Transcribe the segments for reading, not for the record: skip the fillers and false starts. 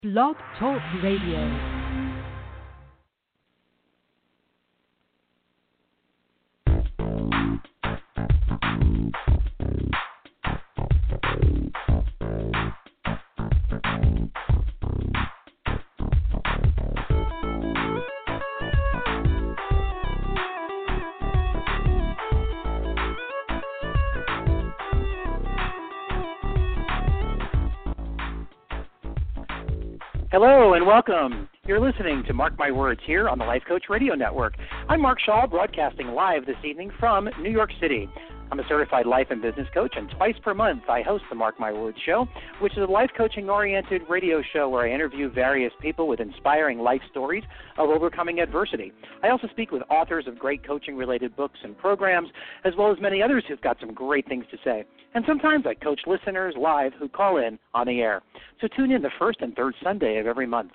Blog Talk Radio. Hello and welcome. You're listening to Mark My Words here on the Life Coach Radio Network. I'm Mark Shaw, broadcasting live this evening from New York City. I'm a certified life and business coach, and twice per month I host the Mark My Words show, which is a life coaching-oriented radio show where I interview various people with inspiring life stories of overcoming adversity. I also speak with authors of great coaching-related books and programs, as well as many others who've got some great things to say. And sometimes I coach listeners live who call in on the air. So tune in the first and third Sunday of every month.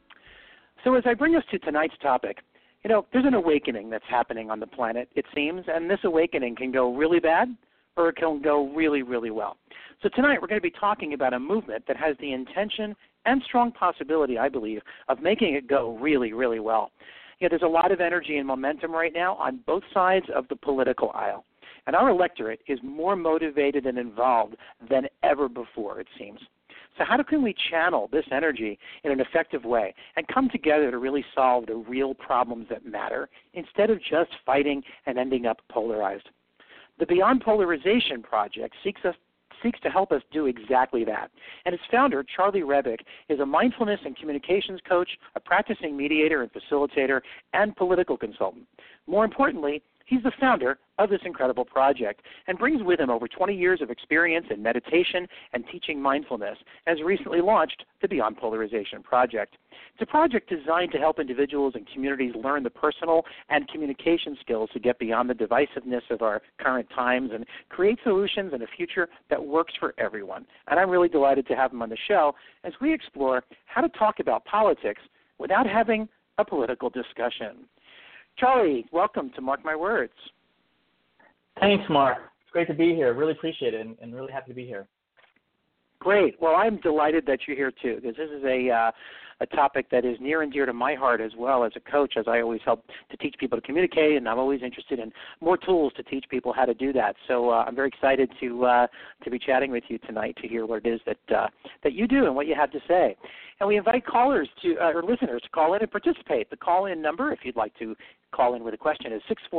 So as I bring us to tonight's topic, there's an awakening that's happening on the planet, it seems, and this awakening can go really bad or it can go really, really well. So tonight we're going to be talking about a movement that has the intention and strong possibility, I believe, of making it go really, really well. There's a lot of energy and momentum right now on both sides of the political aisle, and our electorate is more motivated and involved than ever before, it seems. So how can we channel this energy in an effective way and come together to really solve the real problems that matter instead of just fighting and ending up polarized? The Beyond Polarization Project seeks to help us do exactly that. And its founder, Charlie Rebick, is a mindfulness and communications coach, a practicing mediator and facilitator, and political consultant. More importantly, he's the founder of this incredible project and brings with him over 20 years of experience in meditation and teaching mindfulness, and has recently launched the Beyond Polarization Project. It's a project designed to help individuals and communities learn the personal and communication skills to get beyond the divisiveness of our current times and create solutions and a future that works for everyone. And I'm really delighted to have him on the show as we explore how to talk about politics without having a political discussion. Charlie, welcome to Mark My Words. Thanks, Mark. It's great to be here. Really appreciate it and really happy to be here. Great. Well, I'm delighted that you're here, too, because this is a topic that is near and dear to my heart as well as a coach, as I always help to teach people to communicate, and I'm always interested in more tools to teach people how to do that. So I'm very excited to be chatting with you tonight to hear what it is that you do and what you have to say. And we invite callers or listeners to call in and participate. The call-in number, if you'd like to call in with a question, is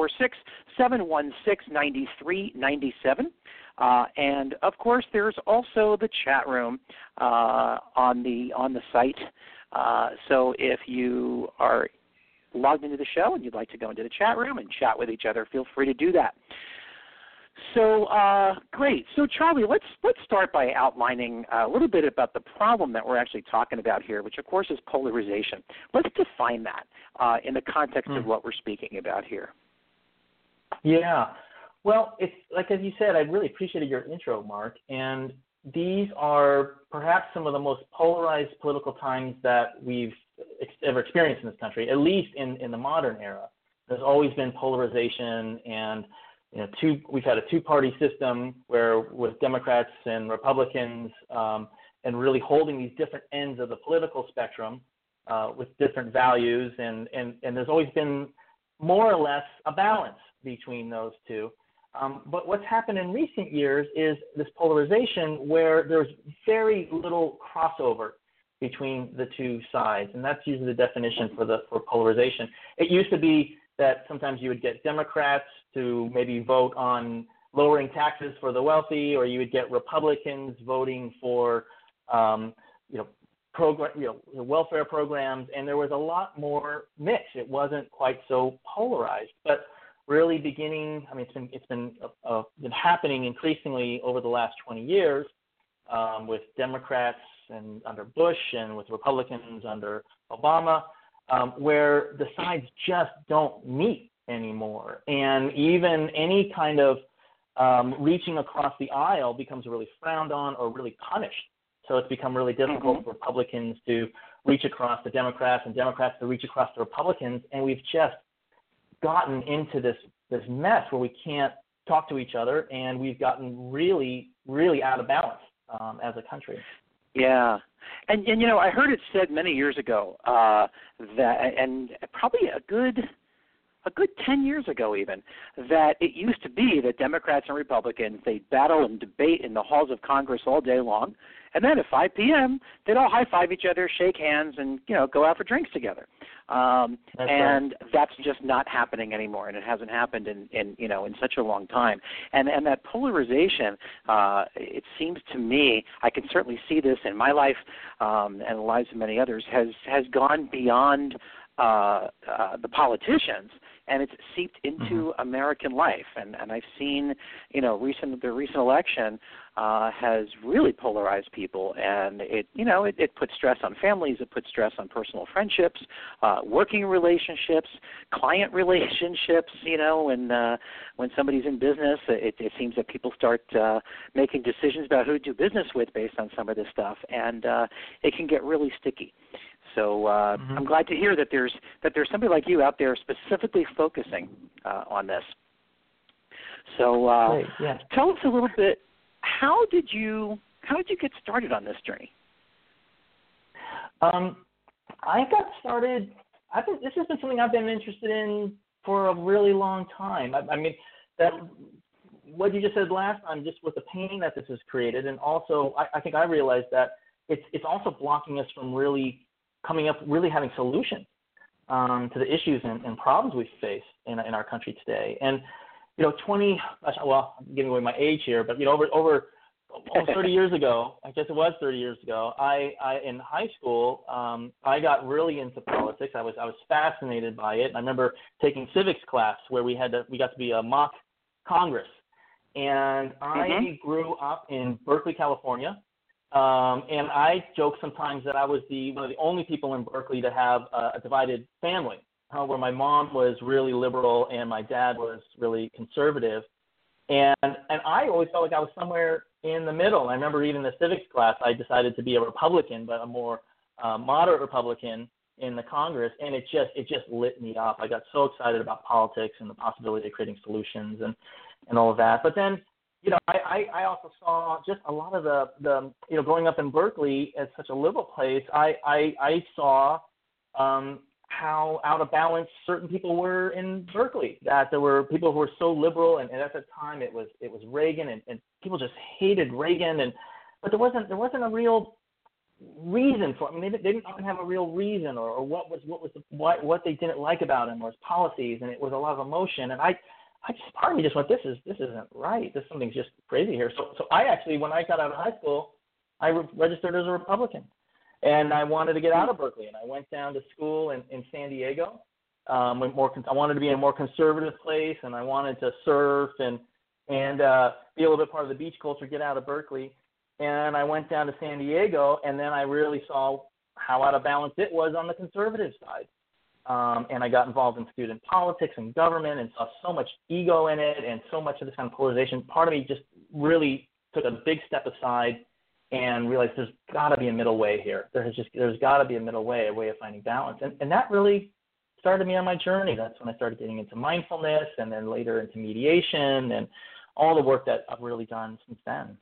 646-716-9397. And, of course, there's also the chat room on the site. So if you are logged into the show and you'd like to go into the chat room and chat with each other, feel free to do that. So great. So Charlie, let's start by outlining a little bit about the problem that we're actually talking about here, which of course is polarization. Let's define that in the context of what we're speaking about here. Yeah. Well, it's like as you said, I really appreciated your intro, Mark, and these are perhaps some of the most polarized political times that we've ever experienced in this country, at least in the modern era. There's always been polarization, and we've had a two-party system where with Democrats and Republicans and really holding these different ends of the political spectrum with different values, and there's always been more or less a balance between those two. But what's happened in recent years is this polarization where there's very little crossover between the two sides, and that's usually the definition for polarization. It used to be that sometimes you would get Democrats to maybe vote on lowering taxes for the wealthy, or you would get Republicans voting for welfare programs, and there was a lot more mix. It wasn't quite so polarized, but really it's been happening increasingly over the last 20 years with Democrats and under Bush and with Republicans under Obama, where the sides just don't meet anymore. And even any kind of reaching across the aisle becomes really frowned on or really punished. So it's become really difficult for Republicans to reach across the Democrats and Democrats to reach across the Republicans, and we've just gotten into this mess where we can't talk to each other, and we've gotten really, really out of balance as a country. Yeah. And I heard it said many years ago that, and probably a good 10 years ago even, that it used to be that Democrats and Republicans, they'd battle and debate in the halls of Congress all day long, and then at 5 p.m., they'd all high-five each other, shake hands, and, go out for drinks together. That's just not happening anymore, and it hasn't happened in such a long time. And that polarization, it seems to me, I can certainly see this in my life and the lives of many others, has gone beyond the politicians, and it's seeped into American life. And I've seen, the recent election has really polarized people, and it puts stress on families, it puts stress on personal friendships, working relationships, client relationships. When somebody's in business, it seems that people start making decisions about who to do business with based on some of this stuff, and it can get really sticky. So I'm glad to hear that there's somebody like you out there specifically focusing on this. So Great, yeah. Tell us a little bit. How did you get started on this journey? I got started. This has been something I've been interested in for a really long time. I mean, that what you just said last time, just with the pain that this has created, and also I think I realized that it's also blocking us from really having solutions to the issues and problems we face in our country today. And, I'm giving away my age here, but, over almost 30 years ago, I guess it was 30 years ago, I in high school, I got really into politics. I was fascinated by it. And I remember taking civics class where we got to be a mock Congress. And I grew up in Berkeley, California. And I joke sometimes that I was one of the only people in Berkeley to have a divided family, where my mom was really liberal and my dad was really conservative. And I always felt like I was somewhere in the middle. I remember even in the civics class, I decided to be a Republican, but a more moderate Republican in the Congress, and it just lit me up. I got so excited about politics and the possibility of creating solutions and all of that. But then, I also saw just a lot of the growing up in Berkeley as such a liberal place, I saw how out of balance certain people were in Berkeley, that there were people who were so liberal, and at that time it was Reagan, and people just hated Reagan, but there wasn't a real reason for it. I mean, they didn't even have a real reason or what they didn't like about him or his policies, and it was a lot of emotion, and I just, part of me just went, this isn't right. Something's just crazy here. So I actually, when I got out of high school, I registered as a Republican, and I wanted to get out of Berkeley, and I went down to school in San Diego. I wanted to be in a more conservative place, and I wanted to surf and be a little bit part of the beach culture, get out of Berkeley. And I went down to San Diego, and then I really saw how out of balance it was on the conservative side. And I got involved in student politics and government and saw so much ego in it and so much of this kind of polarization. Part of me just really took a big step aside and realized there's got to be a middle way here. There's got to be a middle way, a way of finding balance. And that really started me on my journey. That's when I started getting into mindfulness and then later into mediation and all the work that I've really done since then.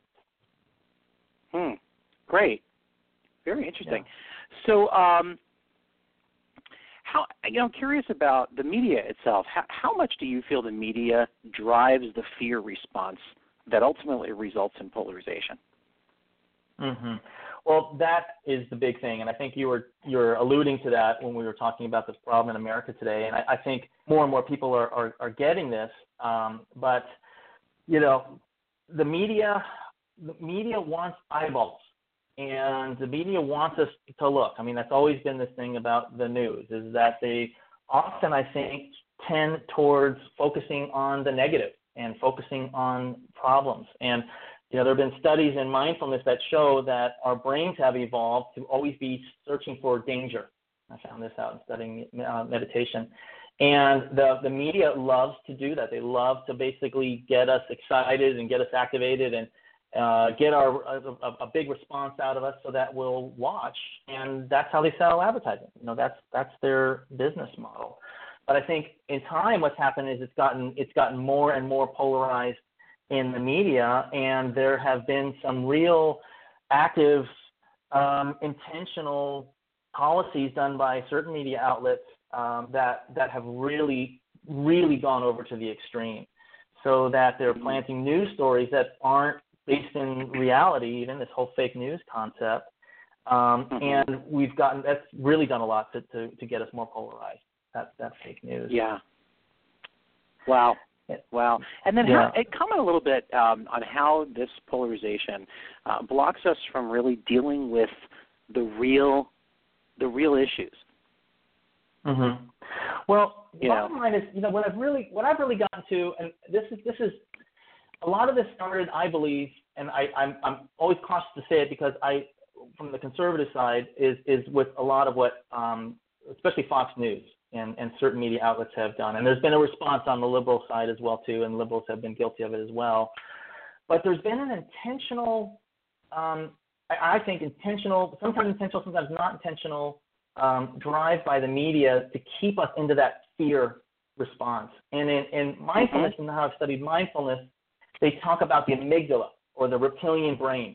Great. Very interesting. Yeah. So, I'm curious about the media itself. How much do you feel the media drives the fear response that ultimately results in polarization? Well, that is the big thing, and I think you're alluding to that when we were talking about this problem in America today. And I think more and more people are getting this, but the media wants eyeballs. And the media wants us to look. I mean, that's always been this thing about the news, is that they often, I think, tend towards focusing on the negative and focusing on problems. And, there have been studies in mindfulness that show that our brains have evolved to always be searching for danger. I found this out in studying meditation. And the media loves to do that. They love to basically get us excited and get us activated and get a big response out of us so that we'll watch, and that's how they sell advertising. That's their business model. But I think in time, what's happened is it's gotten more and more polarized in the media, and there have been some real active intentional policies done by certain media outlets that have really gone over to the extreme, so that they're planting news stories that aren't based in reality, even this whole fake news concept. And that's really done a lot to get us more polarized. That fake news. Yeah. Wow. And then comment a little bit on how this polarization blocks us from really dealing with the real issues. Mm-hmm. Well, bottom line is, what I've really gotten to, and this is a lot of this started, I believe, and I'm always cautious to say it because from the conservative side, is with a lot of what, especially Fox News and certain media outlets have done. And there's been a response on the liberal side as well, too, and liberals have been guilty of it as well. But there's been an intentional, I think sometimes intentional, sometimes not intentional, drive by the media to keep us into that fear response. And in mindfulness, and how I've studied mindfulness, they talk about the amygdala, or the reptilian brain.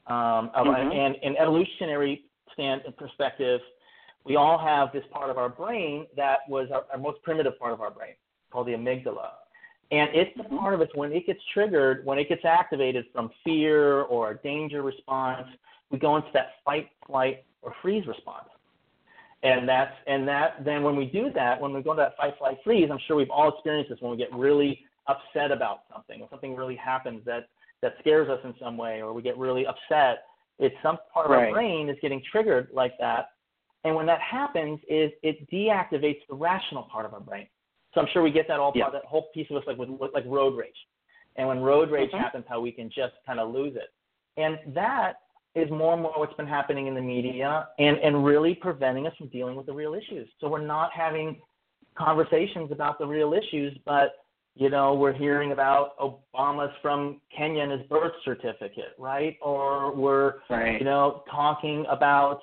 And in evolutionary perspective, we all have this part of our brain that was our most primitive part of our brain, called the amygdala. And it's the part of it, when it gets triggered, when it gets activated from fear or a danger response, we go into that fight, flight, or freeze response. And then when we do that, when we go into that fight, flight, freeze, I'm sure we've all experienced this when we get really upset about something, or something really happens that scares us in some way, or we get really upset. It's some part of our brain is getting triggered like that. And when that happens, it deactivates the rational part of our brain. So I'm sure we get that that whole piece of us like road rage. And when road rage happens, how we can just kind of lose it. And that is more and more what's been happening in the media and really preventing us from dealing with the real issues. So we're not having conversations about the real issues, but we're hearing about Obama's from Kenya and his birth certificate, right? Or we're, talking about,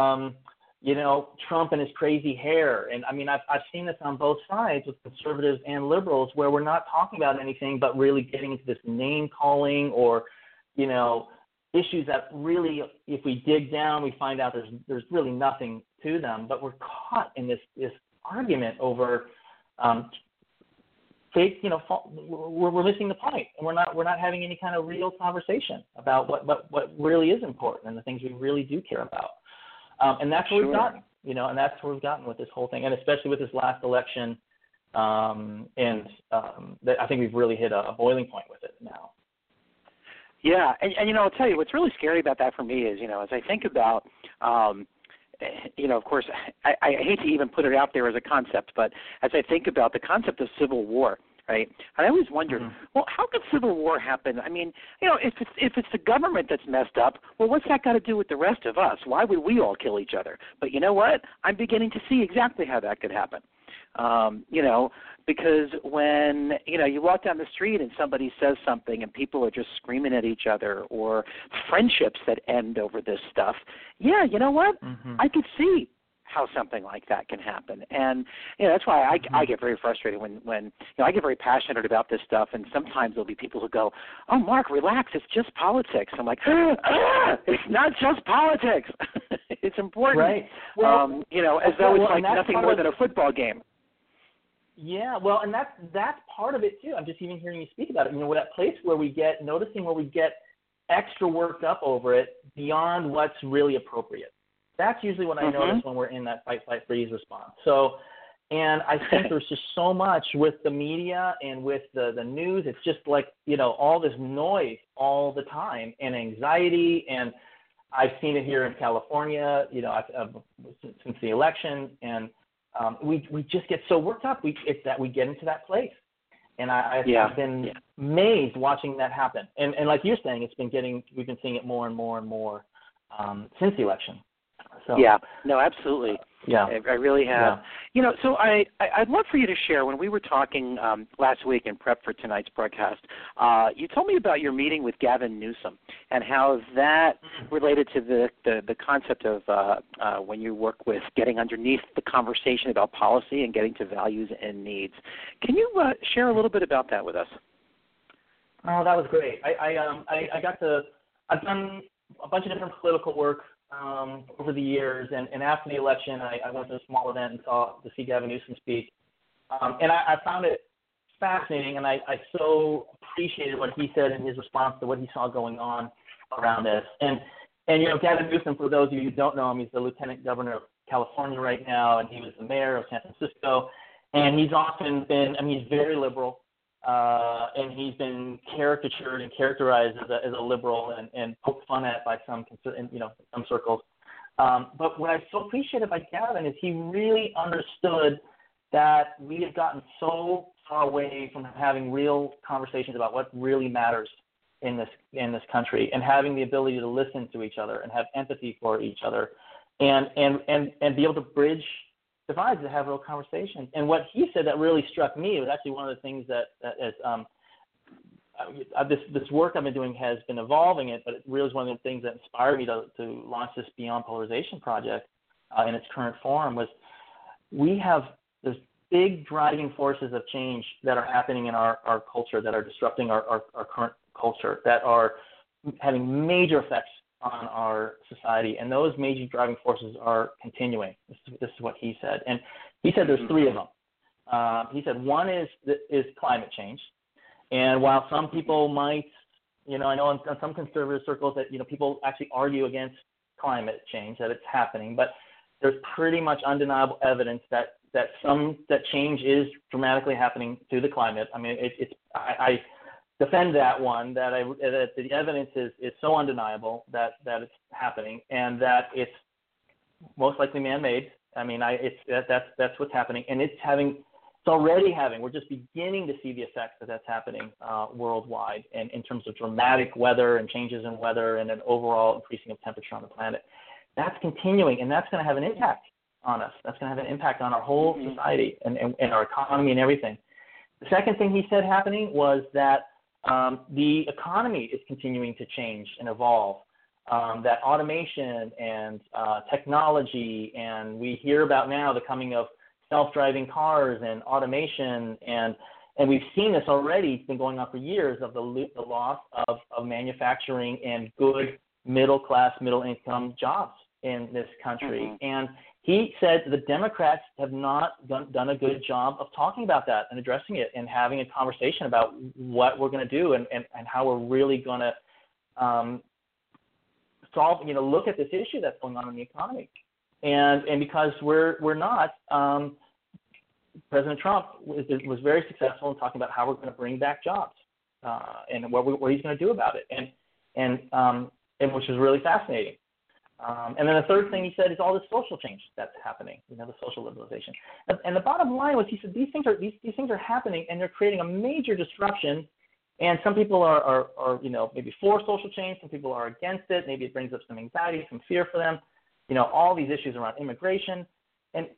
Trump and his crazy hair. And I mean, I've seen this on both sides with conservatives and liberals, where we're not talking about anything but really getting into this name calling or, issues that really, if we dig down, we find out there's really nothing to them. But we're caught in this argument over fake, we're missing the point, and we're not having any kind of real conversation about what really is important and the things we really do care about. And that's where we've gotten, and that's where we've gotten with this whole thing, and especially with this last election. I think we've really hit a boiling point with it now. Yeah, and I'll tell you what's really scary about that for me is, as I think about, of course, I hate to even put it out there as a concept, but as I think about the concept of civil war, right? I always wondered, well, how could civil war happen? I mean, if it's the government that's messed up, well, what's that got to do with the rest of us? Why would we all kill each other? But you know what? I'm beginning to see exactly how that could happen. Because when, you walk down the street and somebody says something and people are just screaming at each other, or friendships that end over this stuff, yeah, you know what? I could see how something like that can happen. And, that's why I get very frustrated when I get very passionate about this stuff, and sometimes there'll be people who go, oh, Mark, relax, it's just politics. I'm like, it's not just politics. It's important. Right. Well, as though it's like nothing more than a football game. Yeah, well, and that's part of it too. I'm just even hearing you speak about it. That place where we get extra worked up over it beyond what's really appropriate. That's usually what I notice when we're in that fight, flight, freeze response. So, and I think there's just so much with the media and with the news. It's just like, all this noise all the time and anxiety. And I've seen it here in California, since the election. And we just get so worked up. It's that we get into that place. And I've been amazed watching that happen. And like you're saying, we've been seeing it more and more and more since the election. So, yeah, no, absolutely. Yeah, I really have. Yeah. So I'd love for you to share, when we were talking last week in prep for tonight's broadcast, you told me about your meeting with Gavin Newsom and how that related to the concept of when you work with getting underneath the conversation about policy and getting to values and needs. Can you share a little bit about that with us? Oh, that was great. I've done a bunch of different political work over the years, and after the election, I went to a small event and saw to see Gavin Newsom speak, and I found it fascinating, and I so appreciated what he said in his response to what he saw going on around this. And Gavin Newsom, for those of you who don't know him, he's the Lieutenant Governor of California right now, and he was the mayor of San Francisco, and he's often been, he's very liberal, and he's been caricatured and characterized as a liberal and poked fun at by some circles. But what I so appreciated by Gavin is he really understood that we have gotten so far away from having real conversations about what really matters in this country, and having the ability to listen to each other and have empathy for each other, and be able to bridge divides, to have real conversations. And what he said that really struck me was actually one of the things this work I've been doing has been evolving it, but it really is one of the things that inspired me to launch this Beyond Polarization project in its current form. Was there's big driving forces of change that are happening in our culture, that are disrupting our current culture, that are having major effects on our society, and those major driving forces are continuing. This is what he said, and he said there's three of them. He said one is climate change, and while some people might, I know in some conservative circles that people actually argue against climate change, that it's happening, but there's pretty much undeniable evidence that change is dramatically happening to the climate. I defend that one, that the evidence is so undeniable that it's happening, and that it's most likely man-made. That's what's happening, and it's already having. We're just beginning to see the effects that's happening worldwide, and in terms of dramatic weather and changes in weather and an overall increasing of temperature on the planet. That's continuing, and that's going to have an impact on us. That's going to have an impact on our whole society and our economy and everything. The second thing he said happening was that the economy is continuing to change and evolve, that automation and technology, and we hear about now the coming of self-driving cars and automation, and we've seen this already. It's been going on for years, of the loss of manufacturing and good middle-class, middle-income jobs in this country. And he said the Democrats have not done a good job of talking about that and addressing it and having a conversation about what we're going to do and how we're really going to look at this issue that's going on in the economy. And because we're not, President Trump was very successful in talking about how we're going to bring back jobs and what he's going to do about it, and which is really fascinating. And then the third thing he said is all the social change that's happening, the social liberalization. And the bottom line was, he said these things are happening, and they're creating a major disruption. And some people are maybe for social change, some people are against it. Maybe it brings up some anxiety, some fear for them. All these issues around immigration, and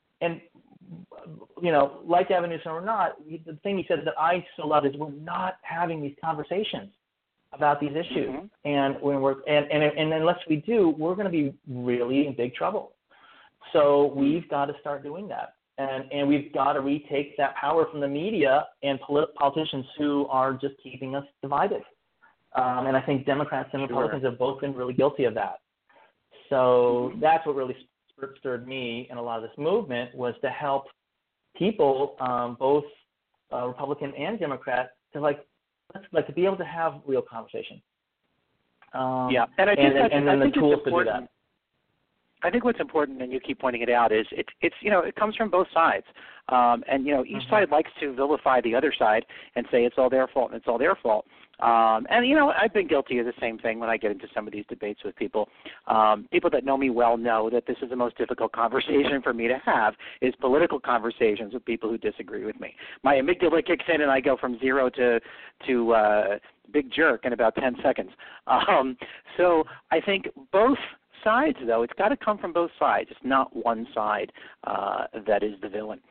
like Gavin Newsom or not, the thing he said that I so love is we're not having these conversations about these issues, and unless we do, we're going to be really in big trouble. So we've got to start doing that, and we've got to retake that power from the media and politicians who are just keeping us divided. And I think Democrats and Republicans have both been really guilty of that. So that's what really stirred me in a lot of this movement, was to help people, both Republican and Democrat, to be able to have real conversation. And I think the tools to do that. I think what's important, and you keep pointing it out, is it comes from both sides, each side likes to vilify the other side and say it's all their fault and it's all their fault. I've been guilty of the same thing when I get into some of these debates with people. People that know me well know that this is the most difficult conversation for me to have, is political conversations with people who disagree with me. My amygdala kicks in and I go from zero to big jerk in about 10 seconds. So I think both sides, though, it's got to come from both sides. It's not one side that is the villain.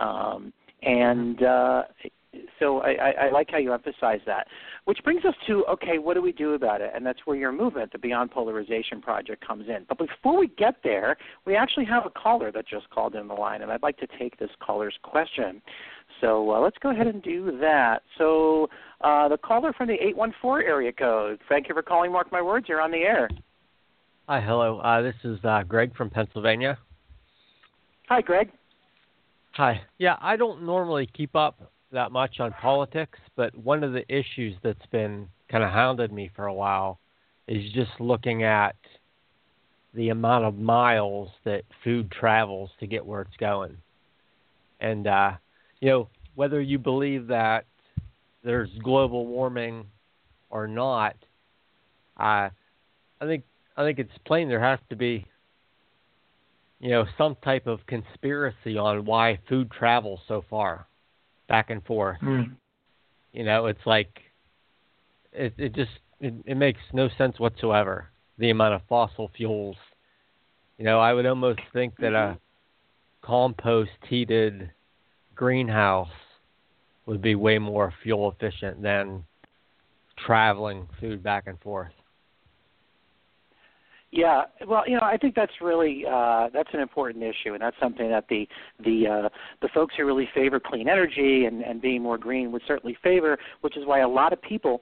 So I like how you emphasize that, which brings us to, okay, what do we do about it? And that's where your movement, the Beyond Polarization Project, comes in. But before we get there, we actually have a caller that just called in the line, and I'd like to take this caller's question. So let's go ahead and do that. So the caller from the 814 area code, thank you for calling Mark My Words. You're on the air. Hi, hello. This is Greg from Pennsylvania. Hi, Greg. Hi. Yeah, I don't normally keep up that much on politics, but one of the issues that's been kind of hounded me for a while is just looking at the amount of miles that food travels to get where it's going. And, whether you believe that there's global warming or not, I think it's plain there has to be, some type of conspiracy on why food travels so far, back and forth. It's like it makes no sense whatsoever. The amount of fossil fuels. I would almost think that a compost heated greenhouse would be way more fuel efficient than traveling food back and forth. Yeah, well, I think that's really that's an important issue, and that's something that the folks who really favor clean energy and being more green would certainly favor, which is why a lot of people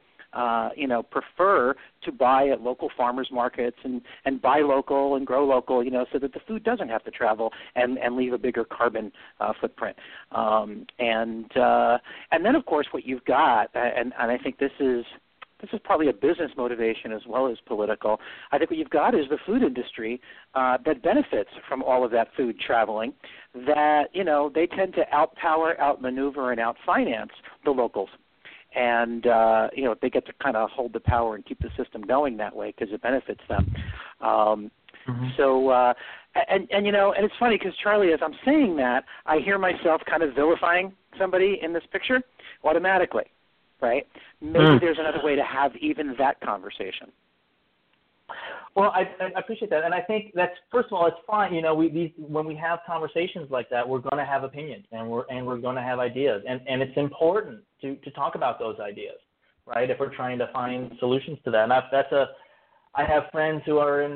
prefer to buy at local farmers markets and buy local and grow local, so that the food doesn't have to travel and leave a bigger carbon footprint. And then, of course, what you've got, and I think this is probably a business motivation as well as political. I think what you've got is the food industry that benefits from all of that food traveling, that, they tend to outpower, outmaneuver, and outfinance the locals. And, they get to kind of hold the power and keep the system going that way because it benefits them. So, and it's funny because, Charlie, as I'm saying that, I hear myself kind of vilifying somebody in this picture automatically, right? Maybe there's another way to have even that conversation. Well, I appreciate that, and I think that's, first of all, it's fine. When we have conversations like that, we're going to have opinions, and we're going to have ideas, and it's important to talk about those ideas, right? If we're trying to find solutions to that, and I have friends who are in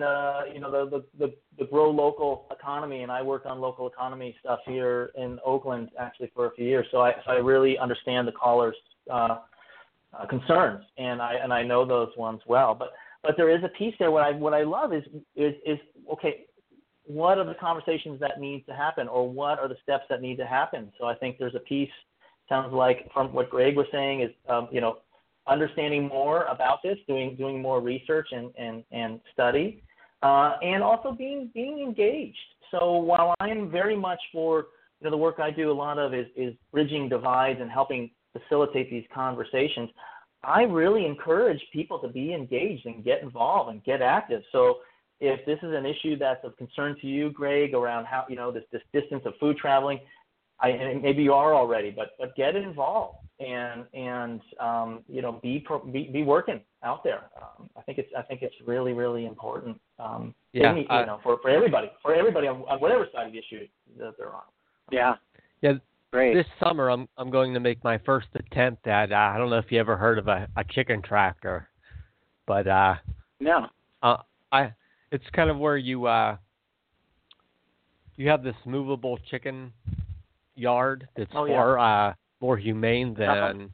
the grow local economy, and I worked on local economy stuff here in Oakland actually for a few years, so I really understand the callers' concerns, and I know those ones well, but there is a piece there. What I love is okay, what are the conversations that need to happen, or what are the steps that need to happen? So I think there's a piece, sounds like from what Greg was saying, is understanding more about this, doing more research and study, and also being engaged. So while I am very much for the work I do, a lot of is bridging divides and helping facilitate these conversations, I really encourage people to be engaged and get involved and get active. So if this is an issue that's of concern to you, Greg, around how, this distance of food traveling, and maybe you are already, but get involved and be working out there. I think it's really, really important. For everybody on whatever side of the issue that they're on. Yeah. Yeah. Great. This summer, I'm going to make my first attempt at, I don't know if you ever heard of a chicken tractor, but no. It's kind of where you have this movable chicken yard that's more humane than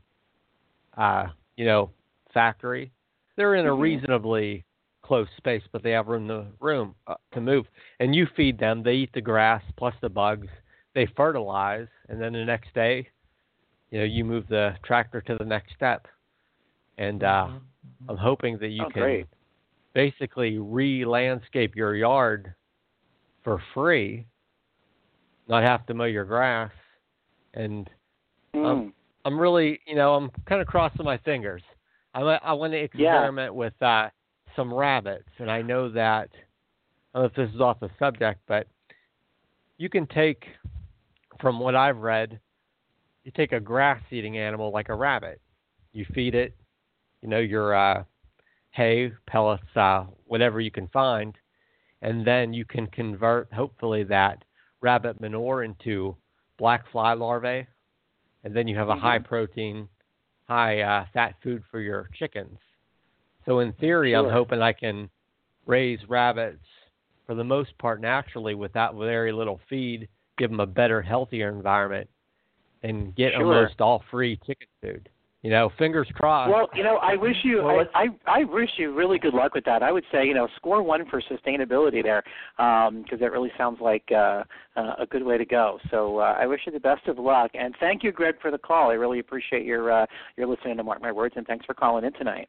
factory. They're in a reasonably close space, but they have room to move. And you feed them; they eat the grass plus the bugs. They fertilize, and then the next day, you move the tractor to the next step. And I'm hoping that you can basically re-landscape your yard for free, not have to mow your grass. And I'm really, I'm kind of crossing my fingers. I want to experiment with some rabbits, and I know that, I don't know if this is off the subject, but you can take, from what I've read, you take a grass-eating animal like a rabbit. You feed it, your hay, pellets, whatever you can find, and then you can convert, hopefully, that rabbit manure into black fly larvae, and then you have a high-protein, high-fat food for your chickens. So in theory, I'm hoping I can raise rabbits, for the most part, naturally, without very little feed, give them a better, healthier environment, and get almost all free chicken food. Fingers crossed. Well, I wish you I wish you really good luck with that. I would say, score one for sustainability there, because that really sounds like a good way to go. So I wish you the best of luck, and thank you, Greg, for the call. I really appreciate your listening to Mark My Words, and thanks for calling in tonight.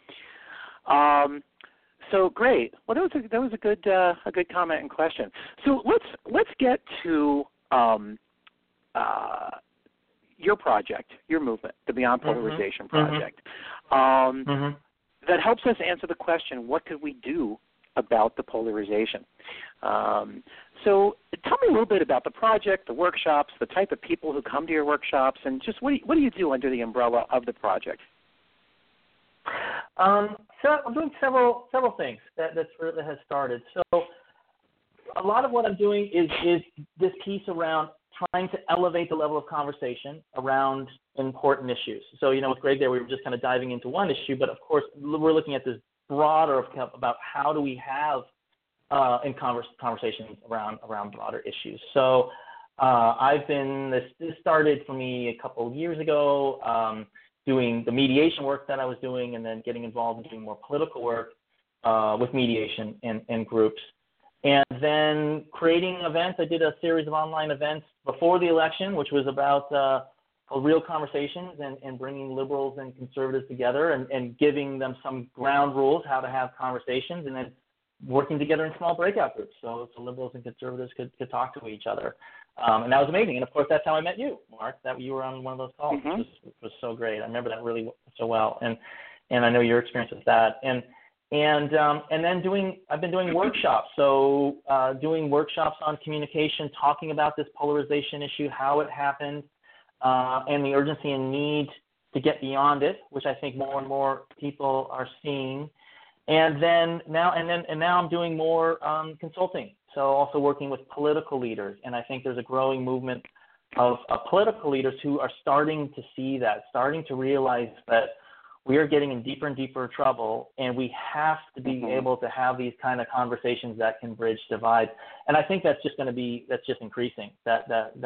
So great. Well, that was a good comment and question. So let's get to your project, your movement, the Beyond Polarization Project, that helps us answer the question, what could we do about the polarization? So tell me a little bit about the project, the workshops, the type of people who come to your workshops, and just what do you do under the umbrella of the project? So I'm doing several things that has started. So a lot of what I'm doing is this piece around trying to elevate the level of conversation around important issues. So, with Greg there, we were just kind of diving into one issue, but of course, we're looking at this broader about how do we have in conversations around broader issues. So this started for me a couple of years ago, doing the mediation work that I was doing, and then getting involved in doing more political work with mediation and groups. And then creating events. I did a series of online events before the election, which was about real conversations and bringing liberals and conservatives together and giving them some ground rules how to have conversations, and then working together in small breakout groups so liberals and conservatives could talk to each other. And that was amazing. And, of course, that's how I met you, Mark, that you were on one of those calls, which was so great. I remember that really so well. And I know your experience with that. And then I've been doing workshops. So doing workshops on communication, talking about this polarization issue, how it happened, and the urgency and need to get beyond it, which I think more and more people are seeing. And now I'm doing more consulting. So also working with political leaders, and I think there's a growing movement of political leaders who are starting to see that, starting to realize that we are getting in deeper and deeper trouble, and we have to be able to have these kind of conversations that can bridge divides. And I think that's just increasing that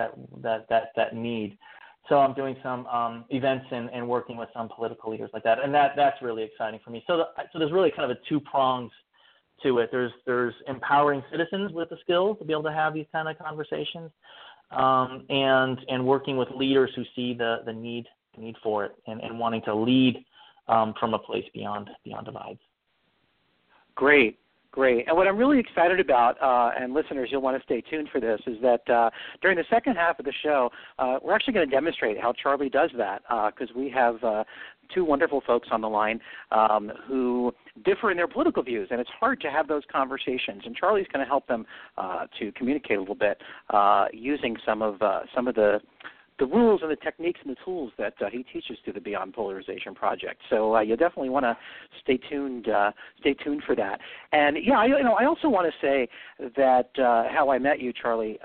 need. So I'm doing some events and working with some political leaders like that, and that's really exciting for me. So there's really kind of a two prongs to it. There's empowering citizens with the skills to be able to have these kind of conversations, and working with leaders who see the need for it and wanting to lead from a place beyond divides. Great. And what I'm really excited about, and listeners, you'll want to stay tuned for this, is that during the second half of the show, we're actually going to demonstrate how Charlie does that, because we have two wonderful folks on the line who differ in their political views, and it's hard to have those conversations. And Charlie's going to help them to communicate a little bit using some of the rules and the techniques and the tools that he teaches through the Beyond Polarization Project. So you definitely want to stay tuned for that. And I also want to say that how I met you, Charlie.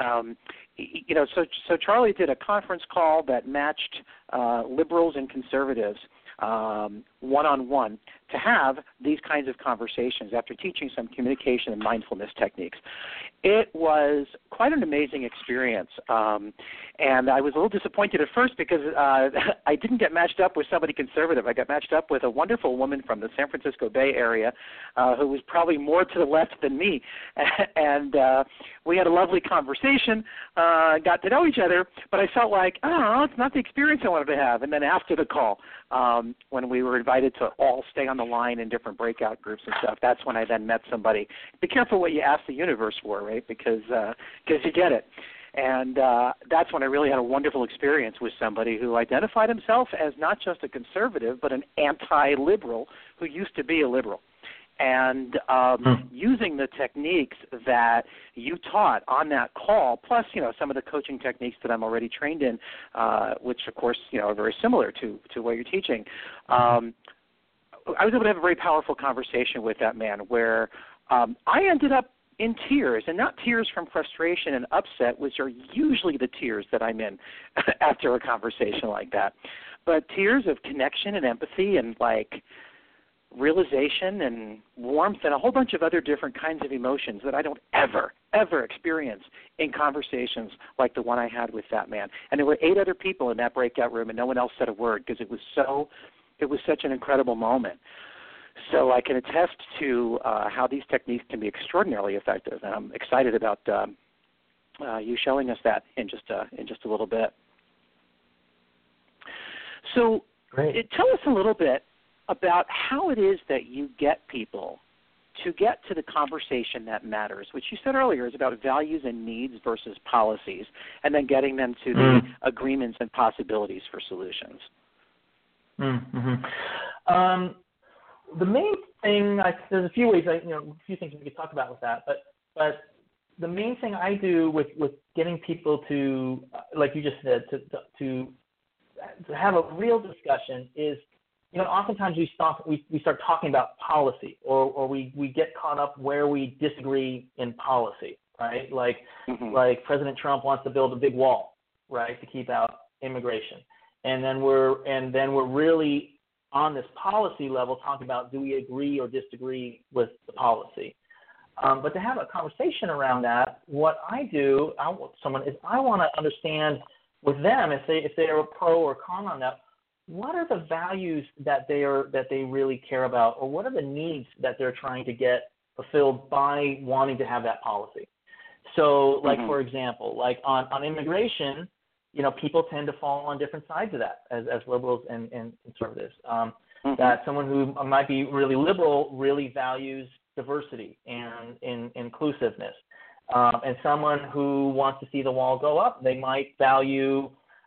So Charlie did a conference call that matched liberals and conservatives one-on-one to have these kinds of conversations after teaching some communication and mindfulness techniques. It was quite an amazing experience, and I was a little disappointed at first because I didn't get matched up with somebody conservative. I got matched up with a wonderful woman from the San Francisco Bay Area who was probably more to the left than me, and we had a lovely conversation, got to know each other, but I felt like, it's not the experience I wanted to have. And then after the call, when we were invited to all stay on the line in different breakout groups and stuff, that's when I then met somebody. Be careful what you ask the universe for, right? Because you get it. And that's when I really had a wonderful experience with somebody who identified himself as not just a conservative, but an anti-liberal who used to be a liberal. And using the techniques that you taught on that call, plus, some of the coaching techniques that I'm already trained in, which, of course, are very similar to what you're teaching, I was able to have a very powerful conversation with that man where I ended up in tears, and not tears from frustration and upset, which are usually the tears that I'm in after a conversation like that, but tears of connection and empathy and, like, realization and warmth and a whole bunch of other different kinds of emotions that I don't ever experience in conversations like the one I had with that man. And there were 8 other people in that breakout room, and no one else said a word because it was such an incredible moment. So I can attest to how these techniques can be extraordinarily effective, and I'm excited about you showing us that in just a little bit. So tell us a little bit about how it is that you get people to get to the conversation that matters, which you said earlier is about values and needs versus policies, and then getting them to the agreements and possibilities for solutions. Mm-hmm. The main thing, there's a few ways, a few things we could talk about with that, but the main thing I do with getting people to, like you just said, to have a real discussion is, oftentimes we start talking about policy, or we get caught up where we disagree in policy, right? Like President Trump wants to build a big wall, right, to keep out immigration, and then we're really on this policy level talking about, do we agree or disagree with the policy? But to have a conversation around that, what I do, I want to understand with them, if they are a pro or con on that, what are the values that they really care about, or what are the needs that they're trying to get fulfilled by wanting to have that policy? So, like for example, like on immigration, people tend to fall on different sides of that as liberals and conservatives. That someone who might be really liberal really values diversity and inclusiveness. And someone who wants to see the wall go up, they might value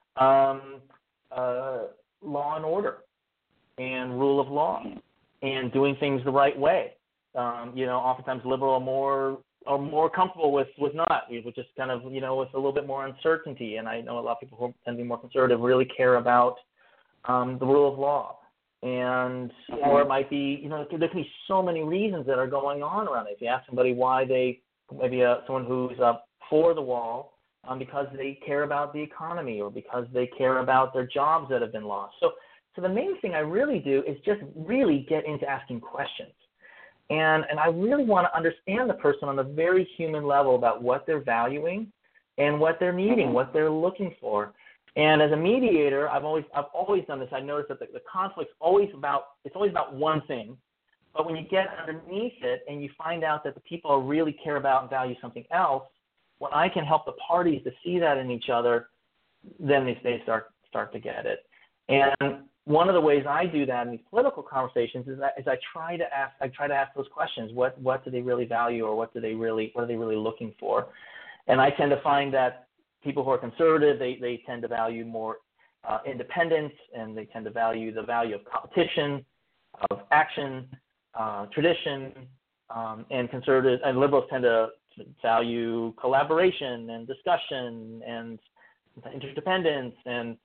law and order and rule of law and doing things the right way. Oftentimes liberal are more comfortable with not, which is kind of, with a little bit more uncertainty. And I know a lot of people who tend to be more conservative really care about the rule of law. And or it might be, there can be so many reasons that are going on around it. If you ask somebody why someone who's for the wall, because they care about the economy or because they care about their jobs that have been lost. So the main thing I really do is just really get into asking questions. And I really want to understand the person on a very human level about what they're valuing and what they're needing, what they're looking for. And as a mediator, I've always done this. I noticed that the conflict's always about one thing. But when you get underneath it and you find out that the people really care about and value something else, when I can help the parties to see that in each other, then they start to get it. And one of the ways I do that in these political conversations is I try to ask those questions. What do they really value, or what are they really looking for? And I tend to find that people who are conservative, they tend to value more independence, and they tend to value the value of competition, of action, tradition, and conservatives and liberals tend to value collaboration and discussion and interdependence, and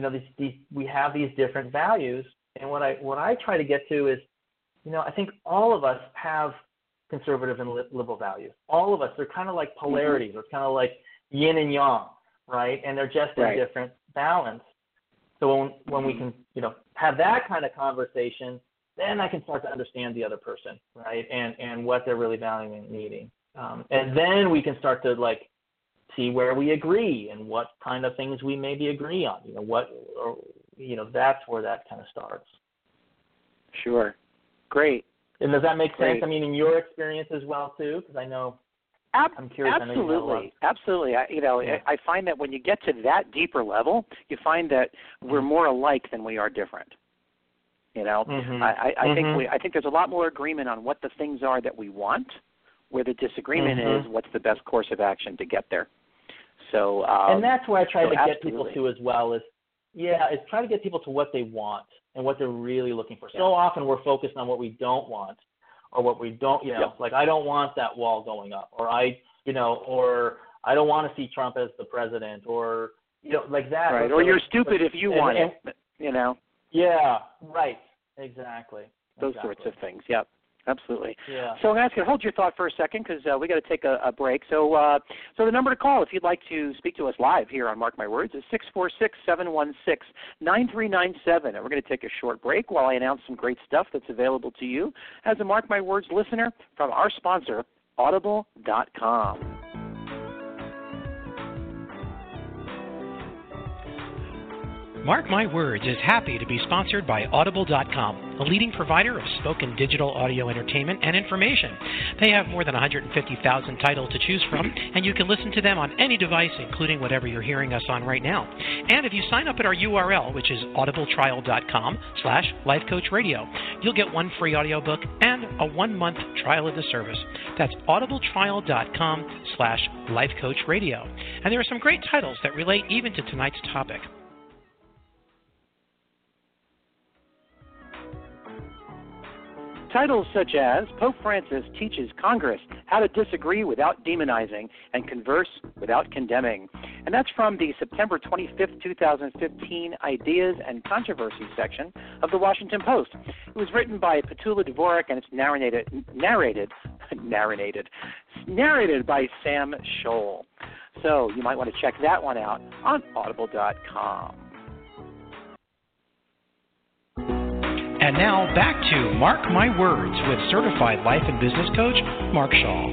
we have these different values. And what I try to get to is, I think all of us have conservative and liberal values. All of us, they're kind of like polarities, or it's kind of like yin and yang, right? And they're just in different balance. So when we can, have that kind of conversation, then I can start to understand the other person, right? And what they're really valuing and needing. And then we can start to see where we agree and what kind of things we maybe agree on. That's where that kind of starts. Sure. Great. And does that make sense? I mean, in your experience as well too, because I know. I'm curious. Absolutely. I find that when you get to that deeper level, you find that we're more alike than we are different. I think there's a lot more agreement on what the things are that we want. Where the disagreement is, what's the best course of action to get there. So, and that's where I try to get people to as well. Is try to get people to what they want and what they're really looking for. So often we're focused on what we don't want, or what we don't, like I don't want that wall going up, or I don't want to see Trump as the president, or like that. Right. Or you're stupid if you want it. Yeah. Right. Exactly. Those sorts of things. Yep. Absolutely. Yeah. So I'm going to ask you to hold your thought for a second because we got to take a break. So the number to call if you'd like to speak to us live here on Mark My Words is 646-716-9397. And we're going to take a short break while I announce some great stuff that's available to you as a Mark My Words listener from our sponsor, Audible.com. Mark My Words is happy to be sponsored by Audible.com, a leading provider of spoken digital audio entertainment and information. They have more than 150,000 titles to choose from, and you can listen to them on any device, including whatever you're hearing us on right now. And if you sign up at our URL, which is audibletrial.com/lifecoachradio, you'll get one free audiobook and a 1-month trial of the service. That's audibletrial.com/lifecoachradio. And there are some great titles that relate even to tonight's topic. Titles such as Pope Francis Teaches Congress How to Disagree Without Demonizing and Converse Without Condemning. And that's from the September 25th, 2015 Ideas and Controversy section of the Washington Post. It was written by Petula Dvorak and it's narrated by Sam Scholl. So you might want to check that one out on Audible.com. And now back to Mark My Words with certified life and business coach, Mark Shaw.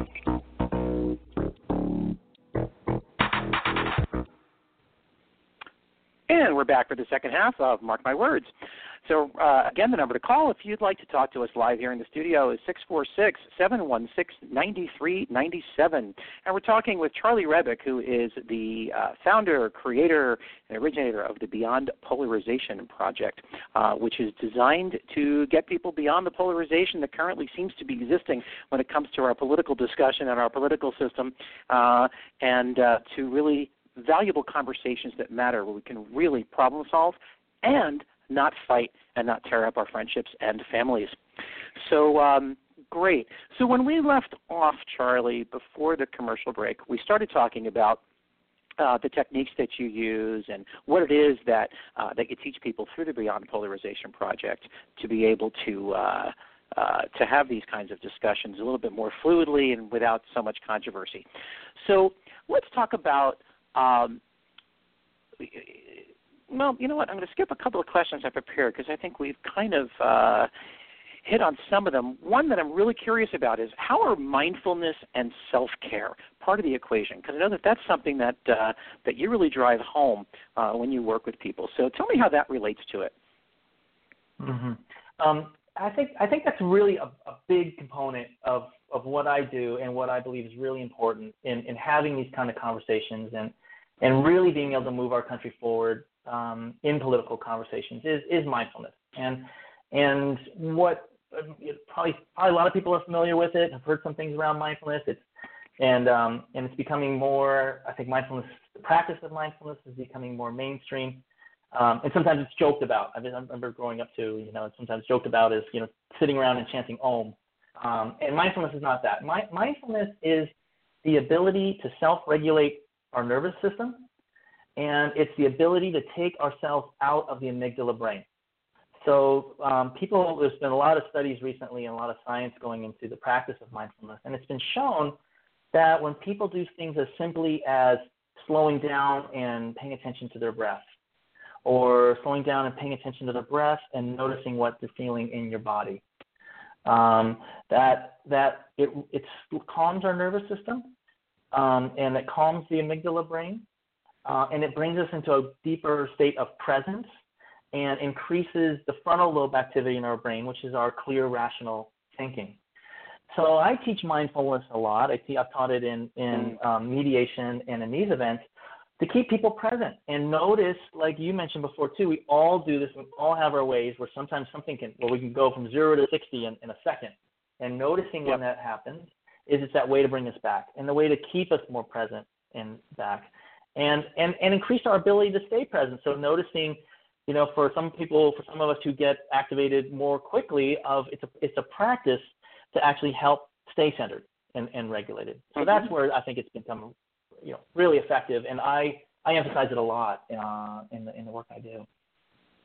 And we're back for the second half of Mark My Words. So, again, the number to call if you'd like to talk to us live here in the studio is 646-716-9397. And we're talking with Charlie Rebick, who is the founder, creator, and originator of the Beyond Polarization Project, which is designed to get people beyond the polarization that currently seems to be existing when it comes to our political discussion and our political system, and to really valuable conversations that matter, where we can really problem solve and not fight and not tear up our friendships and families. So great. So when we left off, Charlie, before the commercial break, we started talking about the techniques that you use and what it is that you teach people through the Beyond Polarization Project to be able to have these kinds of discussions a little bit more fluidly and without so much controversy. So let's talk about well, you know what? I'm going to skip a couple of questions I prepared because I think we've kind of hit on some of them. One that I'm really curious about is how are mindfulness and self-care part of the equation? Because I know that that's something that you really drive home when you work with people. So tell me how that relates to it. Mm-hmm. I think that's really a big component of what I do and what I believe is really important in having these kind of conversations and really being able to move our country forward in political conversations is mindfulness. And what probably a lot of people are familiar with it. I've heard some things around mindfulness. It's becoming more. I think mindfulness, the practice of mindfulness, is becoming more mainstream. And sometimes it's joked about. I remember growing up too. It's sometimes joked about as sitting around and chanting Om. And mindfulness is not that. Mindfulness is the ability to self-regulate our nervous system, and it's the ability to take ourselves out of the amygdala brain. So there's been a lot of studies recently and a lot of science going into the practice of mindfulness, and it's been shown that when people do things as simply as slowing down and paying attention to their breath, or slowing down and paying attention to their breath and noticing what they're feeling in your body, it calms our nervous system, and it calms the amygdala brain, and it brings us into a deeper state of presence and increases the frontal lobe activity in our brain, which is our clear, rational thinking. So I teach mindfulness a lot. I've taught it in mediation and in these events to keep people present and notice, like you mentioned before too, we all do this. We all have our ways where sometimes we can go from 0 to 60 in a second. And noticing when that happens it's that way to bring us back and the way to keep us more present and back and increase our ability to stay present. So noticing, for some people, for some of us who get activated more quickly, it's a practice to actually help stay centered and regulated. So that's where I think it's become, really effective, and I emphasize it a lot in the work I do.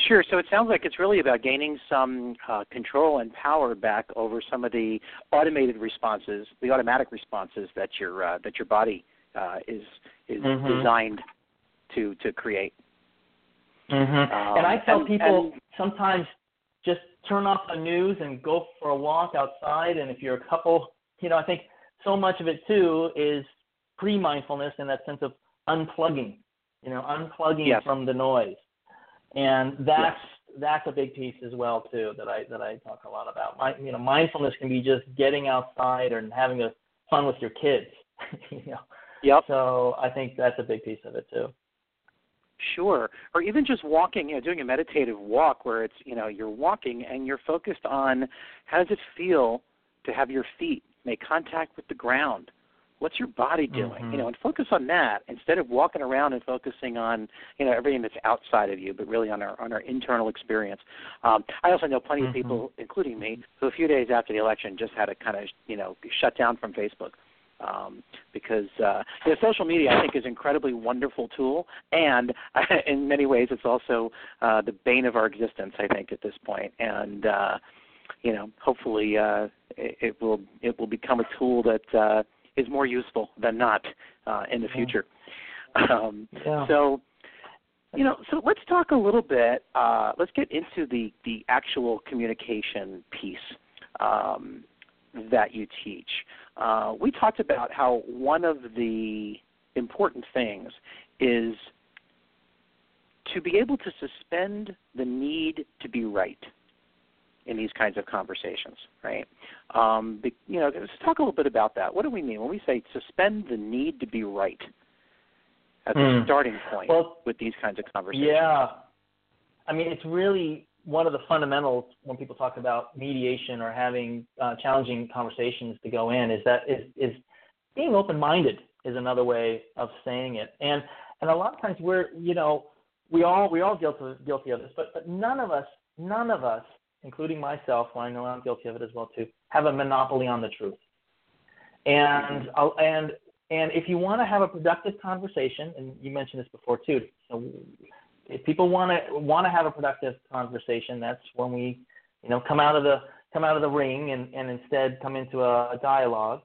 Sure. So it sounds like it's really about gaining some control and power back over some of the automated responses, the automatic responses that your body is designed to create. And I tell people sometimes just turn off the news and go for a walk outside. And if you're a couple, I think so much of it too is pre-mindfulness in that sense of unplugging, unplugging from the noise. And that's a big piece as well too that I talk a lot about. Mindfulness can be just getting outside and having fun with your kids. Yep. So I think that's a big piece of it too. Sure. Or even just walking, doing a meditative walk where it's, you're walking and you're focused on how does it feel to have your feet make contact with the ground? What's your body doing? And focus on that instead of walking around and focusing on, everything that's outside of you, but really on our internal experience. I also know plenty of people, including me, who a few days after the election just had to kind of, shut down from Facebook. Because social media, I think, is an incredibly wonderful tool, and in many ways it's also the bane of our existence, I think, at this point. And, hopefully it will become a tool that is more useful than not in the future. So let's talk a little bit. Let's get into the actual communication piece that you teach. We talked about how one of the important things is to be able to suspend the need to be right in these kinds of conversations, right? Let's talk a little bit about that. What do we mean when we say suspend the need to be right as a starting point with these kinds of conversations? Yeah. I mean, it's really one of the fundamentals when people talk about mediation or having challenging conversations to go in is being open-minded is another way of saying it. And a lot of times we all guilty of this, but none of us, including myself, I know I'm guilty of it as well too, have a monopoly on the truth. And if you want to have a productive conversation, and you mentioned this before too, if people want to have a productive conversation, that's when we, come out of the ring and instead come into a dialogue,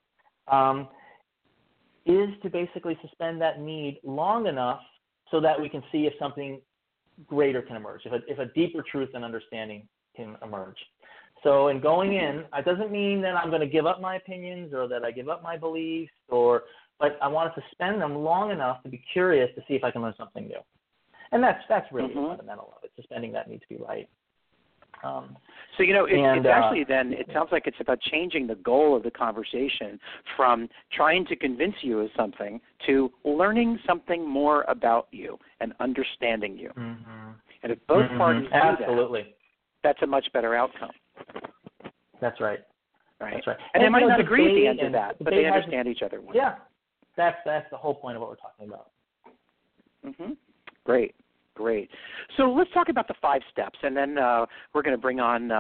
is to basically suspend that need long enough so that we can see if something greater can emerge, if a deeper truth and understanding can emerge. So in going in, it doesn't mean that I'm going to give up my opinions or that I give up my beliefs, but I want to suspend them long enough to be curious to see if I can learn something new. And that's really the fundamental of it, suspending that need to be right. It's actually then, it sounds like it's about changing the goal of the conversation from trying to convince you of something to learning something more about you and understanding you. And if both parties do that's a much better outcome. That's right. Right. That's right. And they might not agree at the end of that, but they understand each other. Yeah. That's the whole point of what we're talking about. Great. So let's talk about the 5 steps, and then we're going to bring on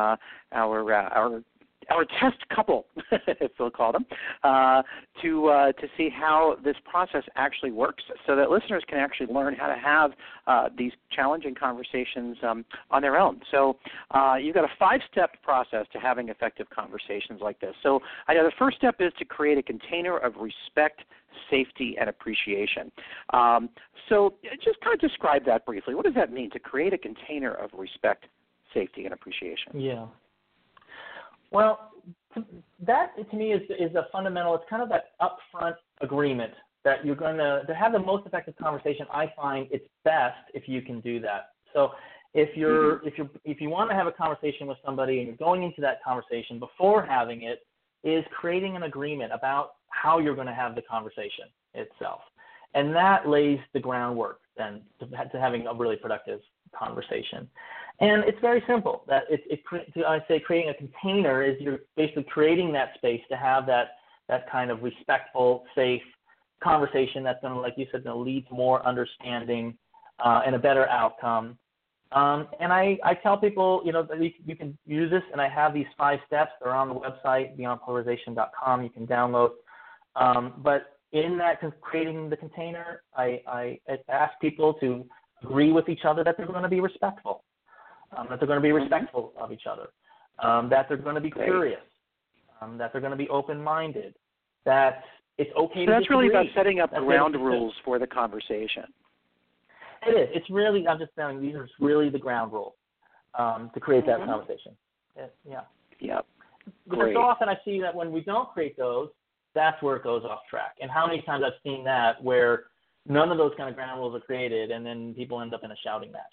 our test couple, if we'll call them, to see how this process actually works, so that listeners can actually learn how to have these challenging conversations on their own. So you've got a 5-step process to having effective conversations like this. So I know the first step is to create a container of respect, safety, and appreciation. So just kind of describe that briefly. What does that mean, to create a container of respect, safety, and appreciation? Yeah. Well, that to me is a fundamental. It's kind of that upfront agreement that you're going to have the most effective conversation. I find it's best if you can do that. So if you want to have a conversation with somebody and you're going into that conversation, before having it is creating an agreement about how you're going to have the conversation itself. And that lays the groundwork then to having a really productive conversation. And it's very simple. That I say creating a container is you're basically creating that space to have that kind of respectful, safe conversation that's going to, like you said, going to lead to more understanding and a better outcome. And I tell people, that you can use this, and I have these 5 steps. They're on the website, beyondpolarization.com. You can download. But in that creating the container, I ask people to agree with each other that they're going to be respectful. that they're going to be respectful of each other, that they're going to be curious, that they're going to be open-minded, that it's okay to disagree. So that's really about setting up ground rules for the conversation. It is. It's really, I'm just saying, these are really the ground rules to create that conversation. Yeah. Yep. Because so often I see that when we don't create those, that's where it goes off track. And how many times I've seen that where none of those kind of ground rules are created and then people end up in a shouting match.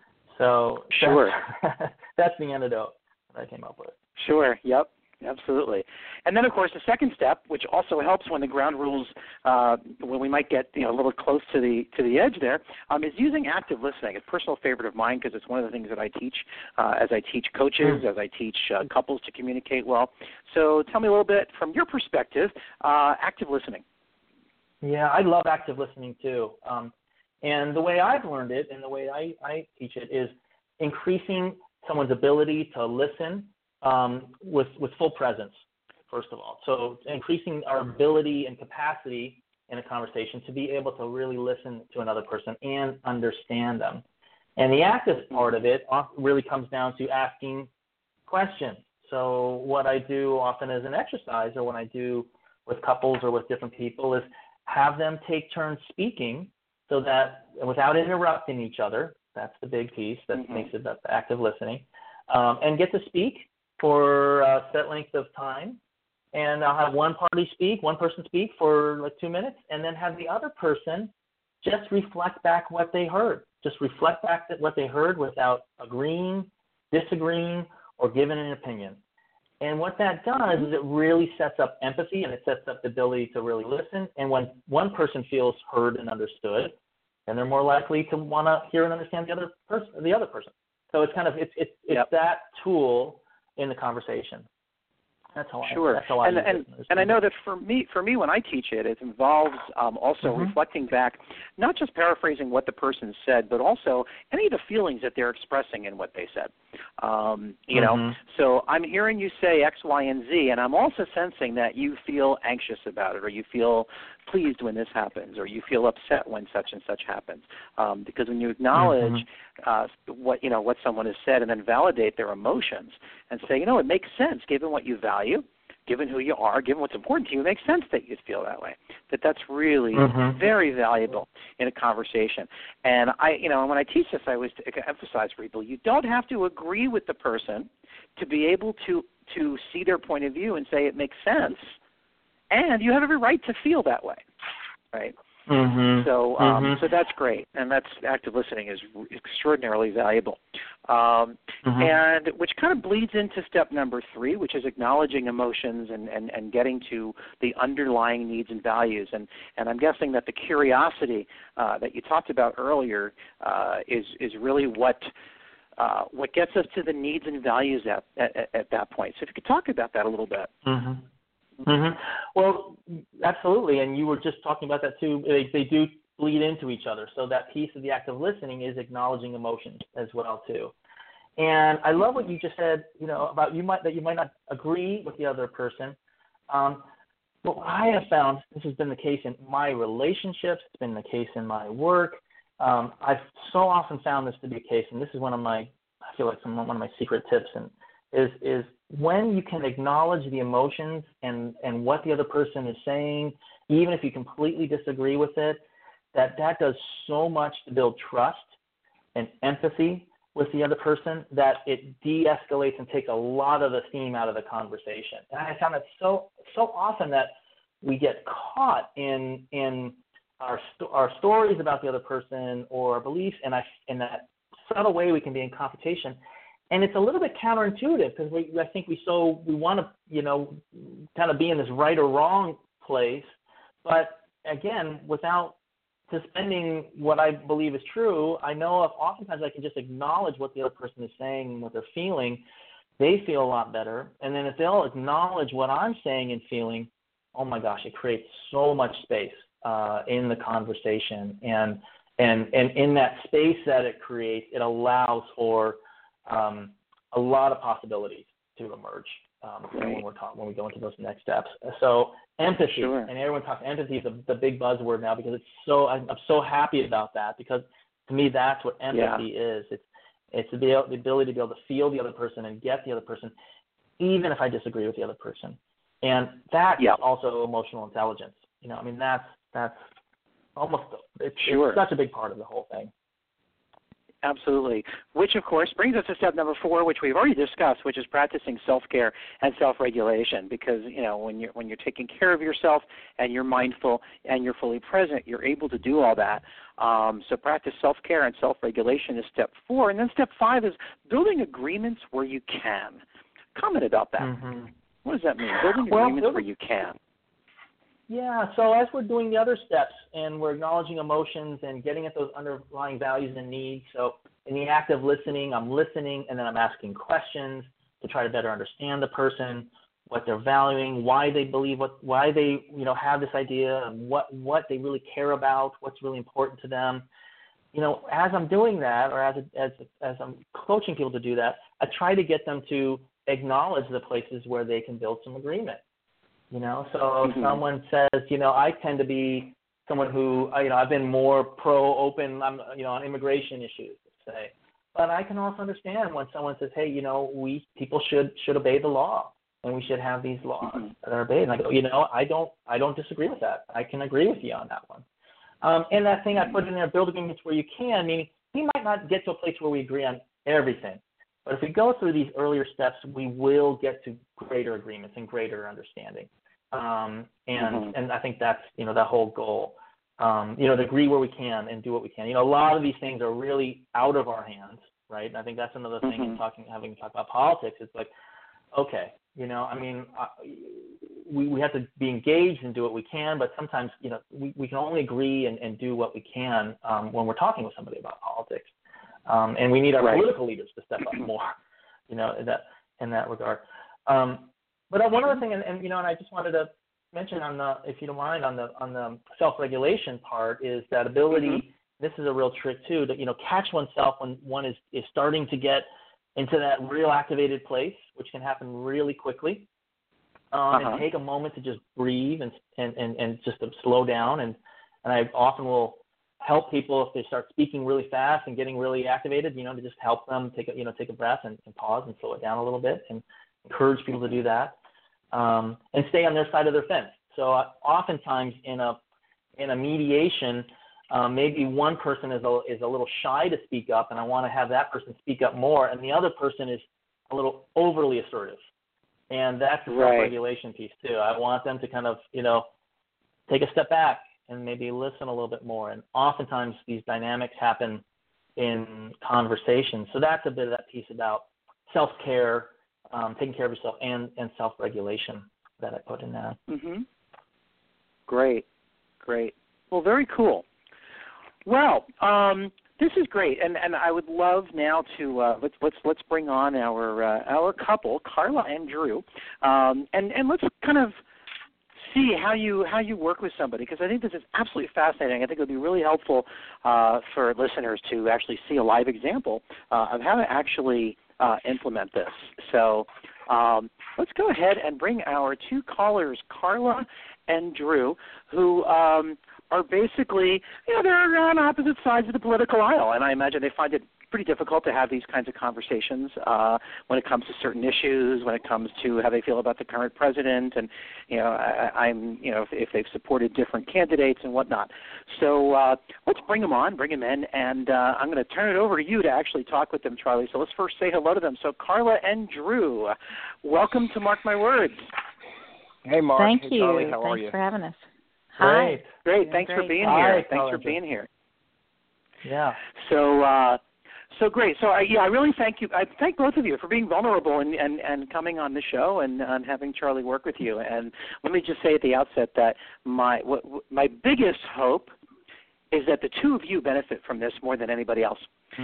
So sure. That's the antidote that I came up with. Sure. Yep. Absolutely. And then, of course, the second step, which also helps when the ground rules, when we might get a little close to the edge there, is using active listening. It's a personal favorite of mine because it's one of the things that I teach as I teach coaches, as I teach couples to communicate well. So tell me a little bit from your perspective, active listening. Yeah, I love active listening too. And the way I've learned it and the way I teach it is increasing someone's ability to listen with full presence, first of all. So increasing our ability and capacity in a conversation to be able to really listen to another person and understand them. And the active part of it really comes down to asking questions. So what I do often as an exercise, or when I do with couples or with different people, is have them take turns speaking so that without interrupting each other, that's the big piece that makes it the active listening, and get to speak for a set length of time, and I'll have one person speak for like 2 minutes, and then have the other person just reflect back what they heard. Just reflect back what they heard without agreeing, disagreeing, or giving an opinion. And what that does is it really sets up empathy, and it sets up the ability to really listen. And when one person feels heard and understood, then they're more likely to want to hear and understand the other person. So it's kind of it's that tool in the conversation. That's how I use it. And I know that for me when I teach it, it involves also reflecting back, not just paraphrasing what the person said, but also any of the feelings that they're expressing in what they said. You know, so I'm hearing you say X, Y, and Z, and I'm also sensing that you feel anxious about it, or you feel pleased when this happens, or you feel upset when such and such happens. Because when you acknowledge what someone has said, and then validate their emotions and say, it makes sense given what you value, given who you are, given what's important to you, it makes sense that you feel that way. That's really very valuable in a conversation. And when I teach this, I always emphasize for people, you don't have to agree with the person to be able to see their point of view and say it makes sense. And you have every right to feel that way, right? So that's great, and that's active listening is extraordinarily valuable, and which kind of bleeds into step number 3, which is acknowledging emotions and getting to the underlying needs and values. And I'm guessing that the curiosity that you talked about earlier is really what gets us to the needs and values at that point. So if you could talk about that a little bit. Well, absolutely, and you were just talking about that too. They do bleed into each other. So that piece of the active listening is acknowledging emotions as well too. And I love what you just said. About you might not agree with the other person. What I have found, this has been the case in my relationships. It's been the case in my work. I've so often found this to be a case, and this is one of my secret tips, and is when you can acknowledge the emotions and what the other person is saying, even if you completely disagree with it, that does so much to build trust and empathy with the other person that it de-escalates and takes a lot of the steam out of the conversation. And I found it so often that we get caught in our stories about the other person or our beliefs, and in that subtle way we can be in confrontation. And it's a little bit counterintuitive because I think we want to, kind of be in this right or wrong place. But again, without suspending what I believe is true, I know if oftentimes I can just acknowledge what the other person is saying and what they're feeling, they feel a lot better. And then if they'll acknowledge what I'm saying and feeling, oh my gosh, it creates so much space in the conversation. And in that space that it creates, it allows for a lot of possibilities to emerge when we go into those next steps. So empathy, and everyone talks empathy is the big buzzword now because I'm so happy about that, because to me that's what empathy is. It's the ability to be able to feel the other person and get the other person, even if I disagree with the other person. And that's also emotional intelligence. I mean, that's almost, it's such a big part of the whole thing. Absolutely. Which, of course, brings us to step number 4, which we've already discussed, which is practicing self-care and self-regulation. Because, when you're taking care of yourself and you're mindful and you're fully present, you're able to do all that. So practice self-care and self-regulation is step 4. And then step 5 is building agreements where you can. Comment about that. Mm-hmm. What does that mean? Building agreements where you can. Yeah, so as we're doing the other steps and we're acknowledging emotions and getting at those underlying values and needs, so in the act of listening, I'm listening and then I'm asking questions to try to better understand the person, what they're valuing, why they believe, why they have this idea, and what they really care about, what's really important to them. As I'm doing that, or as I'm coaching people to do that, I try to get them to acknowledge the places where they can build some agreement. So if someone says, I tend to be someone who, I've been more pro-open, on immigration issues, say. But I can also understand when someone says, hey, people should obey the law, and we should have these laws that are obeyed. And I go, I don't disagree with that. I can agree with you on that one. And that thing I put in there, build agreements where you can, meaning we might not get to a place where we agree on everything. But if we go through these earlier steps, we will get to greater agreements and greater understanding. And I think that's, that whole goal, to agree where we can and do what we can. A lot of these things are really out of our hands, right? And I think that's another thing in having to talk about politics. It's like, okay, we have to be engaged and do what we can, but sometimes, we can only agree and do what we can when we're talking with somebody about politics. And we need our political leaders to step up more, in that regard. But one other thing, and I just wanted to mention if you don't mind, on the self-regulation part is that ability. This is a real trick too, to catch oneself when one is starting to get into that real activated place, which can happen really quickly, and take a moment to just breathe and just to slow down. And I often will help people if they start speaking really fast and getting really activated, to just help them take a breath and pause and slow it down a little bit, and encourage people to do that, and stay on their side of their fence. So oftentimes in a mediation, maybe one person is a little shy to speak up, and I want to have that person speak up more, and the other person is a little overly assertive, and that's the self-regulation piece too. I want them to kind of take a step back and maybe listen a little bit more. And oftentimes these dynamics happen in conversation. So that's a bit of that piece about self-care, taking care of yourself, and self-regulation that I put in there. Great. Well, very cool. Well, this is great, and I would love now to let's bring on our couple, Carla and Drew, and let's kind of see how you work with somebody, because I think this is absolutely fascinating. I think it would be really helpful for listeners to actually see a live example of how to actually implement this. So let's go ahead and bring our two callers, Carla and Drew, who are basically, they're on opposite sides of the political aisle, and I imagine they find it pretty difficult to have these kinds of conversations when it comes to certain issues, when it comes to how they feel about the current president, and if they've supported different candidates and whatnot. So let's bring them in, and I'm going to turn it over to you to actually talk with them, Charlie. So let's first say hello to them. So Carla and Drew, welcome to Mark My Words. Hey, Mark. Thank hey, you. Charlie. How are Thanks you? for having us. Great. Hi. Great. Thanks for being here. Thanks for being here. Yeah. So great. So I really thank you. I thank both of you for being vulnerable and coming on the show and having Charlie work with you. And let me just say at the outset that my biggest hope is that the two of you benefit from this more than anybody else.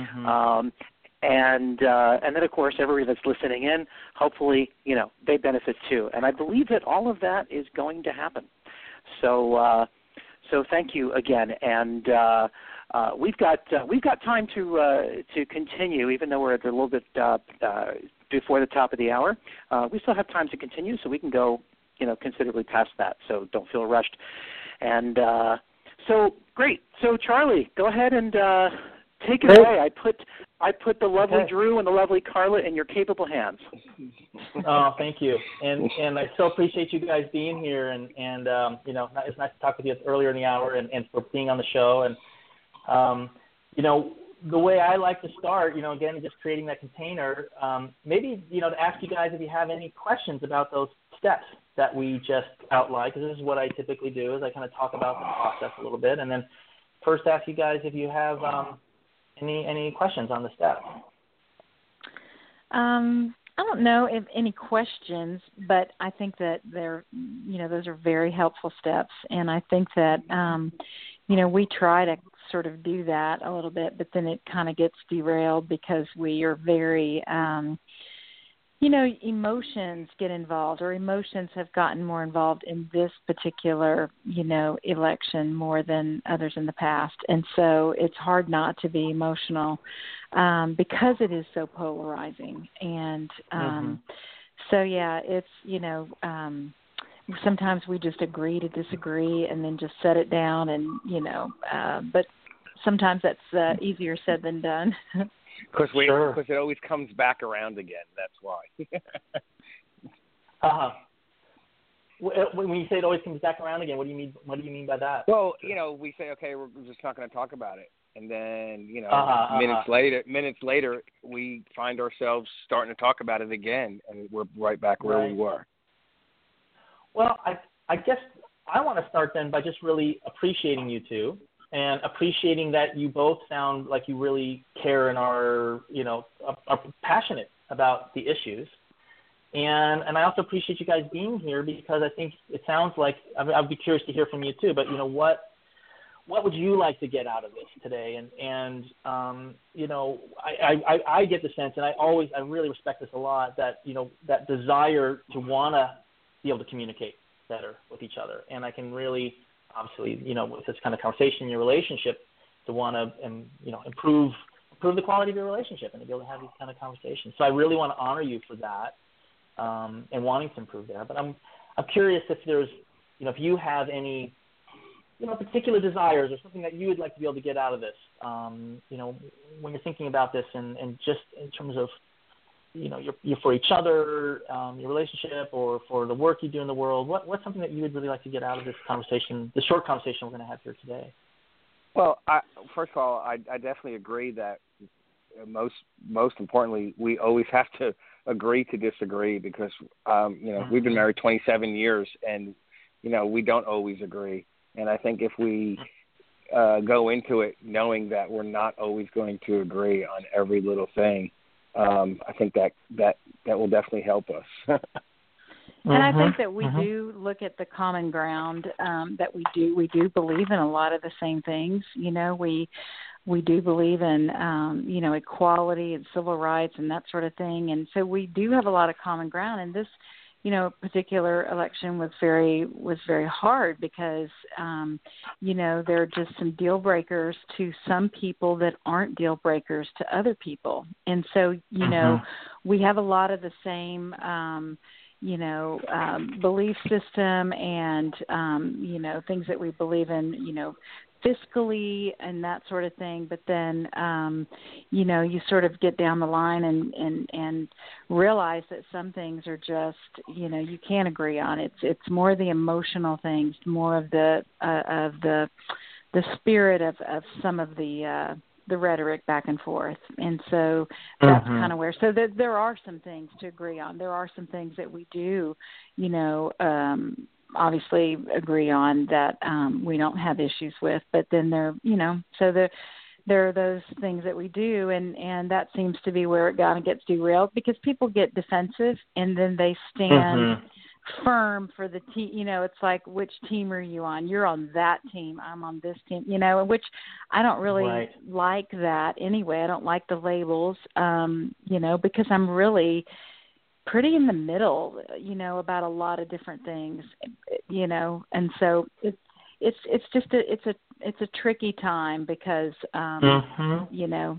And then, of course, everybody that's listening in, hopefully, they benefit too. And I believe that all of that is going to happen. So thank you again. And we've got time to continue, even though we're at a little bit before the top of the hour. We still have time to continue, so we can go, considerably past that. So don't feel rushed. And so great. So Charlie, go ahead and take it away. I put the lovely Drew and the lovely Carla in your capable hands. Oh, thank you, and I so appreciate you guys being here, and you know, it's nice to talk with you earlier in the hour, and for being on the show, and you know, the way I like to start, you know, again, just creating that container, maybe, you know, to ask you guys if you have any questions about those steps that we just outlined, because this is what I typically do, is I kind of talk about the process a little bit, and then first ask you guys if you have any questions on the steps. I don't know if any questions, but I think that they're, you know, those are very helpful steps, and I think that, you know, we try to sort of do that a little bit, but then it kind of gets derailed because we are very, you know, emotions get involved, or emotions have gotten more involved in this particular, you know, election more than others in the past. And so it's hard not to be emotional because it is so polarizing. And so, yeah, it's, you know, sometimes we just agree to disagree and then just set it down and, you know, but sometimes that's easier said than done. Because it always comes back around again. That's why. When you say it always comes back around again, what do you mean? What do you mean by that? Well, you know, we say, okay, we're just not going to talk about it, and then, you know, minutes later, we find ourselves starting to talk about it again, and we're right back where we were. Well, I guess I want to start then by just really appreciating you two. And appreciating that you both sound like you really care and are, you know, are passionate about the issues. And I also appreciate you guys being here because I think it sounds like, I'd be curious to hear from you too, but, you know, what would you like to get out of this today? And you know, I get the sense, and I really respect this a lot, that, you know, that desire to want to be able to communicate better with each other. And I can really, obviously, you know, with this kind of conversation in your relationship, to want to, you know, improve the quality of your relationship and to be able to have these kind of conversations. So I really want to honor you for that and wanting to improve there. But I'm curious if there's, you know, if you have any, you know, particular desires or something that you would like to be able to get out of this, you know, when you're thinking about this and just in terms of, you know, you're for each other, your relationship, or for the work you do in the world. What's something that you would really like to get out of this conversation, the short conversation we're going to have here today? Well, first of all, I definitely agree that most importantly, we always have to agree to disagree because, you know, we've been married 27 years and, you know, we don't always agree. And I think if we go into it knowing that we're not always going to agree on every little thing, I think that will definitely help us. And I think that we do look at the common ground, that we do believe in a lot of the same things. You know, we do believe in, you know, equality and civil rights and that sort of thing. And so we do have a lot of common ground. And this, you know, particular election was very hard because, you know, there are just some deal breakers to some people that aren't deal breakers to other people. And so, you know, we have a lot of the same, you know, belief system and, you know, things that we believe in, you know, fiscally and that sort of thing. But then, you know, you sort of get down the line and realize that some things are just, you know, you can't agree on. It's more the emotional things, more of the spirit of some of the rhetoric back and forth. And so that's kind of where, so there are some things to agree on. There are some things that we do, you know, obviously agree on that we don't have issues with, but then there, you know, so there are those things that we do, and that seems to be where it kind of gets derailed because people get defensive and then they stand firm for the team. You know, it's like, which team are you on? You're on that team. I'm on this team, you know, which I don't really like that anyway. I don't like the labels, you know, because I'm really pretty in the middle, you know, about a lot of different things, you know, and so it's just it's a tricky time because, you know.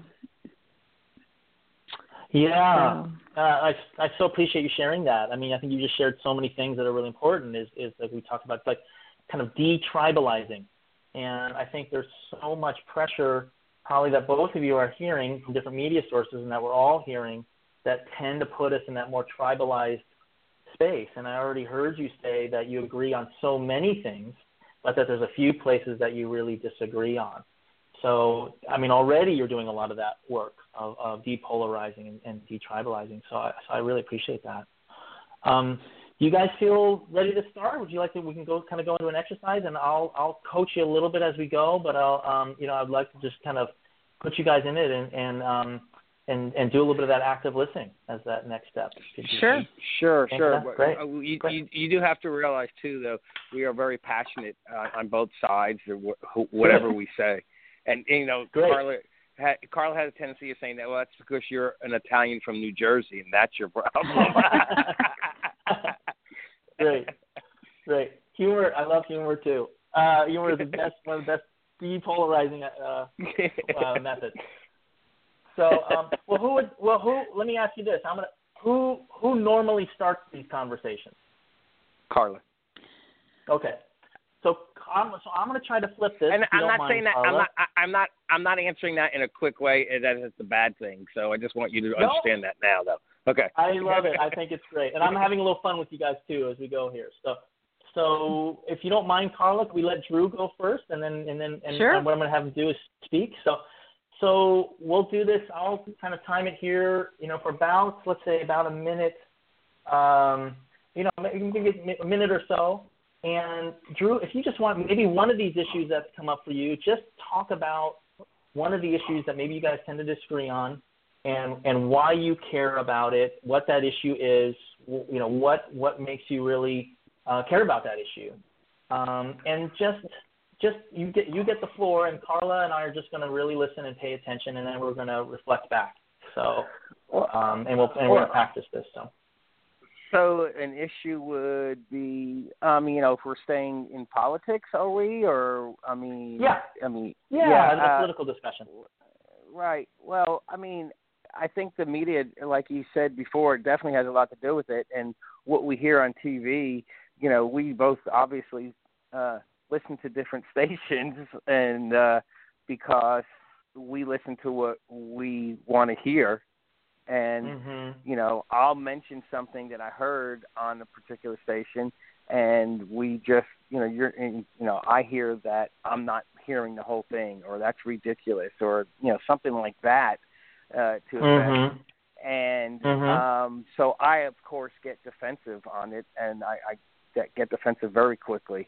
Yeah, so. I so appreciate you sharing that. I mean, I think you just shared so many things that are really important. Is like we talked about, like kind of detribalizing, and I think there's so much pressure probably that both of you are hearing from different media sources and that we're all hearing that tend to put us in that more tribalized space. And I already heard you say that you agree on so many things, but that there's a few places that you really disagree on. So, I mean, already you're doing a lot of that work of depolarizing and detribalizing. So I really appreciate that. Do you guys feel ready to start? Would you like to? We can go into an exercise, and I'll coach you a little bit as we go. But I'd like to just kind of put you guys in it and do a little bit of that active listening as that next step. Sure. Great. You do have to realize too, though, we are very passionate on both sides of whatever we say, and Carla has a tendency of saying that, well, that's because you're an Italian from New Jersey, and that's your problem. Great. Humor, I love humor too. Humor is one of the best depolarizing methods. So, let me ask you this: who normally starts these conversations? Carla. Okay. So I'm going to try to flip this. And I'm not saying that. Carla. I'm not answering that in a quick way. That is a bad thing. So I just want you to understand that now, though. Okay. I love it. I think it's great, and I'm having a little fun with you guys too as we go here. So if you don't mind, Carla, can we let Drew go first, and sure. And what I'm going to have him do is speak. So we'll do this. I'll kind of time it here, for about, let's say, about a minute. Maybe a minute or so. And Drew, if you just want maybe one of these issues that's come up for you, just talk about one of the issues that maybe you guys tend to disagree on, and why you care about it, what that issue is, what makes you really care about that issue, and just you get the floor, and Carla and I are just going to really listen and pay attention, and then we're going to reflect back. So, and we're going to practice this. So an issue would be, if we're staying in politics, are we? Or, Yeah, a political discussion. Right. Well, I think the media, like you said before, definitely has a lot to do with it. And what we hear on TV, we both obviously listen to different stations, and because we listen to what we want to hear. And, I'll mention something that I heard on a particular station, and we just, I hear that I'm not hearing the whole thing, or that's ridiculous, or, something like that to effect. And so I, of course, get defensive on it, and I get defensive very quickly,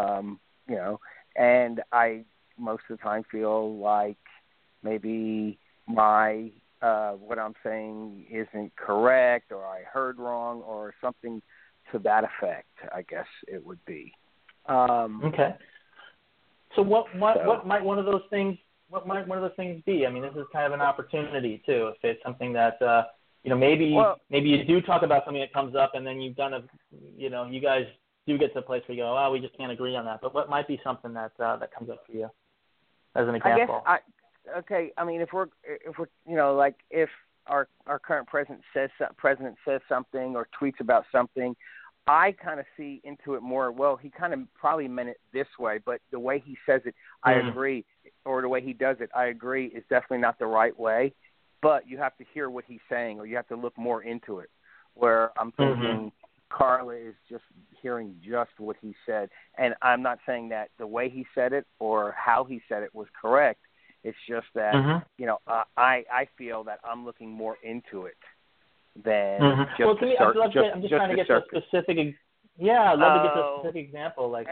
and I most of the time feel like maybe my what I'm saying isn't correct, or I heard wrong, or something to that effect, I guess it would be. Okay. So what might one of those things be? I mean, this is kind of an opportunity too. If it's something that maybe you do talk about something that comes up, and then you've done you guys do get to a place where you go, oh, we just can't agree on that. But what might be something that comes up for you, as an example? Okay, if we're like if our current president says something or tweets about something, I kind of see into it more. Well, he kind of probably meant it this way, but the way he says it, I agree, or the way he does it, I agree, is definitely not the right way. But you have to hear what he's saying, or you have to look more into it. Where I'm thinking Carla is just hearing just what he said, and I'm not saying that the way he said it or how he said it was correct. It's just that, I feel that I'm looking more into it than just well, to me, I'm just trying to get to a specific. Yeah, I'd love to get to a specific example. Like,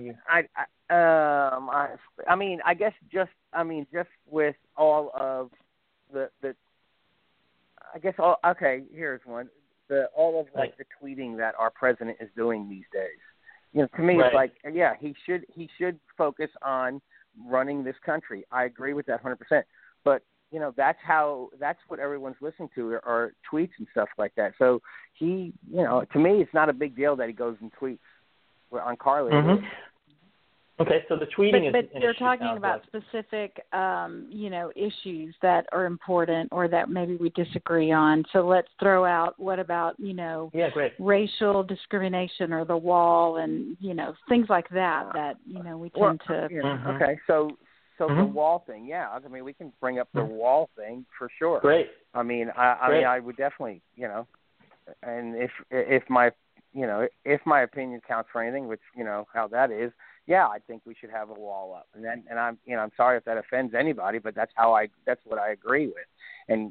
I guess just with all of the I guess all. Okay, here's one. All of the tweeting that our president is doing these days. To me, it's like, he should focus on running this country. I agree with that 100%. But that's what everyone's listening to, or tweets and stuff like that. So he, to me, it's not a big deal that he goes and tweets on Carla. Okay, so the tweeting but they're talking about specific, issues that are important or that maybe we disagree on. So let's throw out, what about, racial discrimination or the wall and, things like that we tend to. Okay, so So the wall thing, yeah. I mean, we can bring up the wall thing for sure. Great. I mean, I would definitely, and if my opinion counts for anything, which how that is, yeah, I think we should have a wall up. And I'm sorry if that offends anybody, but that's what I agree with. And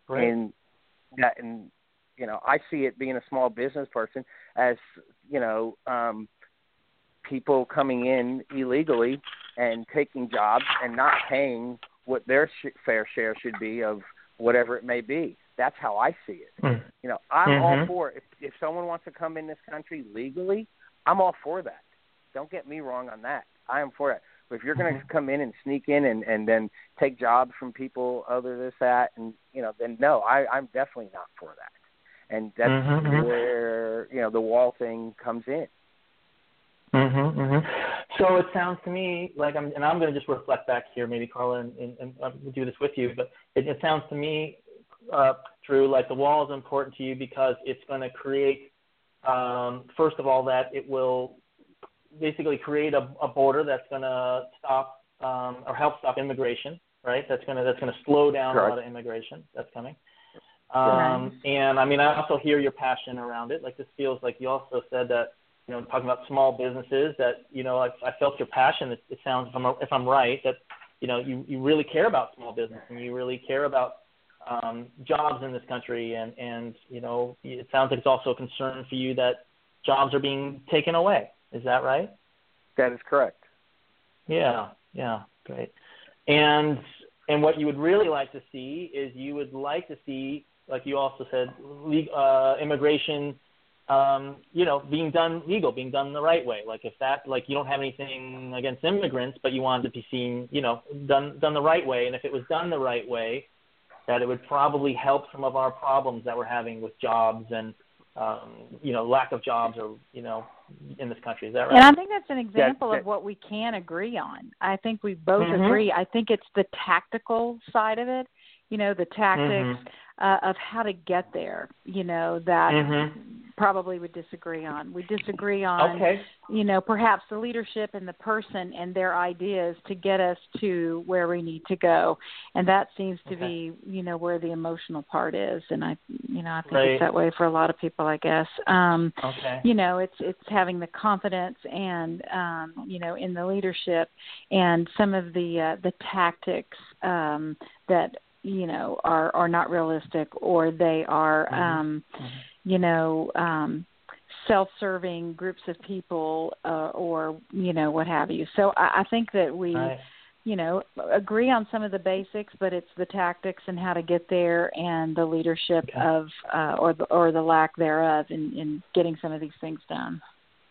I see it being a small business person as people coming in illegally and taking jobs and not paying what their fair share should be of whatever it may be. That's how I see it. I'm all for it. If someone wants to come in this country legally, I'm all for that. Don't get me wrong on that. I am for it. But if you're going to come in and sneak in and then take jobs from people, other that, and then no, I'm definitely not for that. And that's where the wall thing comes in. So it sounds to me like I'm going to just reflect back here, maybe Carla, and we'll do this with you. But it sounds to me, Drew, like the wall is important to you because it's going to create, first of all, that it will basically create a border that's going to stop or help stop immigration, right? That's going to slow down a lot of immigration that's coming. And I mean, I also hear your passion around it. Like this feels like you also said that. Talking about small businesses that, I felt your passion. It sounds, if I'm right, that, you really care about small business and you really care about jobs in this country. And it sounds like it's also a concern for you that jobs are being taken away. Is that right? That is correct. Yeah, great. And what you would really like to see is you would like to see, like you also said, immigration being done legal, being done the right way. Like if that, like you don't have anything against immigrants, but you want it to be seen, done the right way. And if it was done the right way, that it would probably help some of our problems that we're having with jobs and, lack of jobs or, in this country. Is that right? And I think that's an example of what we can agree on. I think we both agree. I think it's the tactical side of it, the tactics of how to get there, that probably would disagree on. We disagree on, perhaps the leadership and the person and their ideas to get us to where we need to go. And that seems to be, where the emotional part is. And I think it's that way for a lot of people, I guess. It's having the confidence and, in the leadership and some of the tactics that, are not realistic or they are, self-serving groups of people or, what have you. So I think that we, agree on some of the basics, but it's the tactics and how to get there and the leadership of or the lack thereof in getting some of these things done.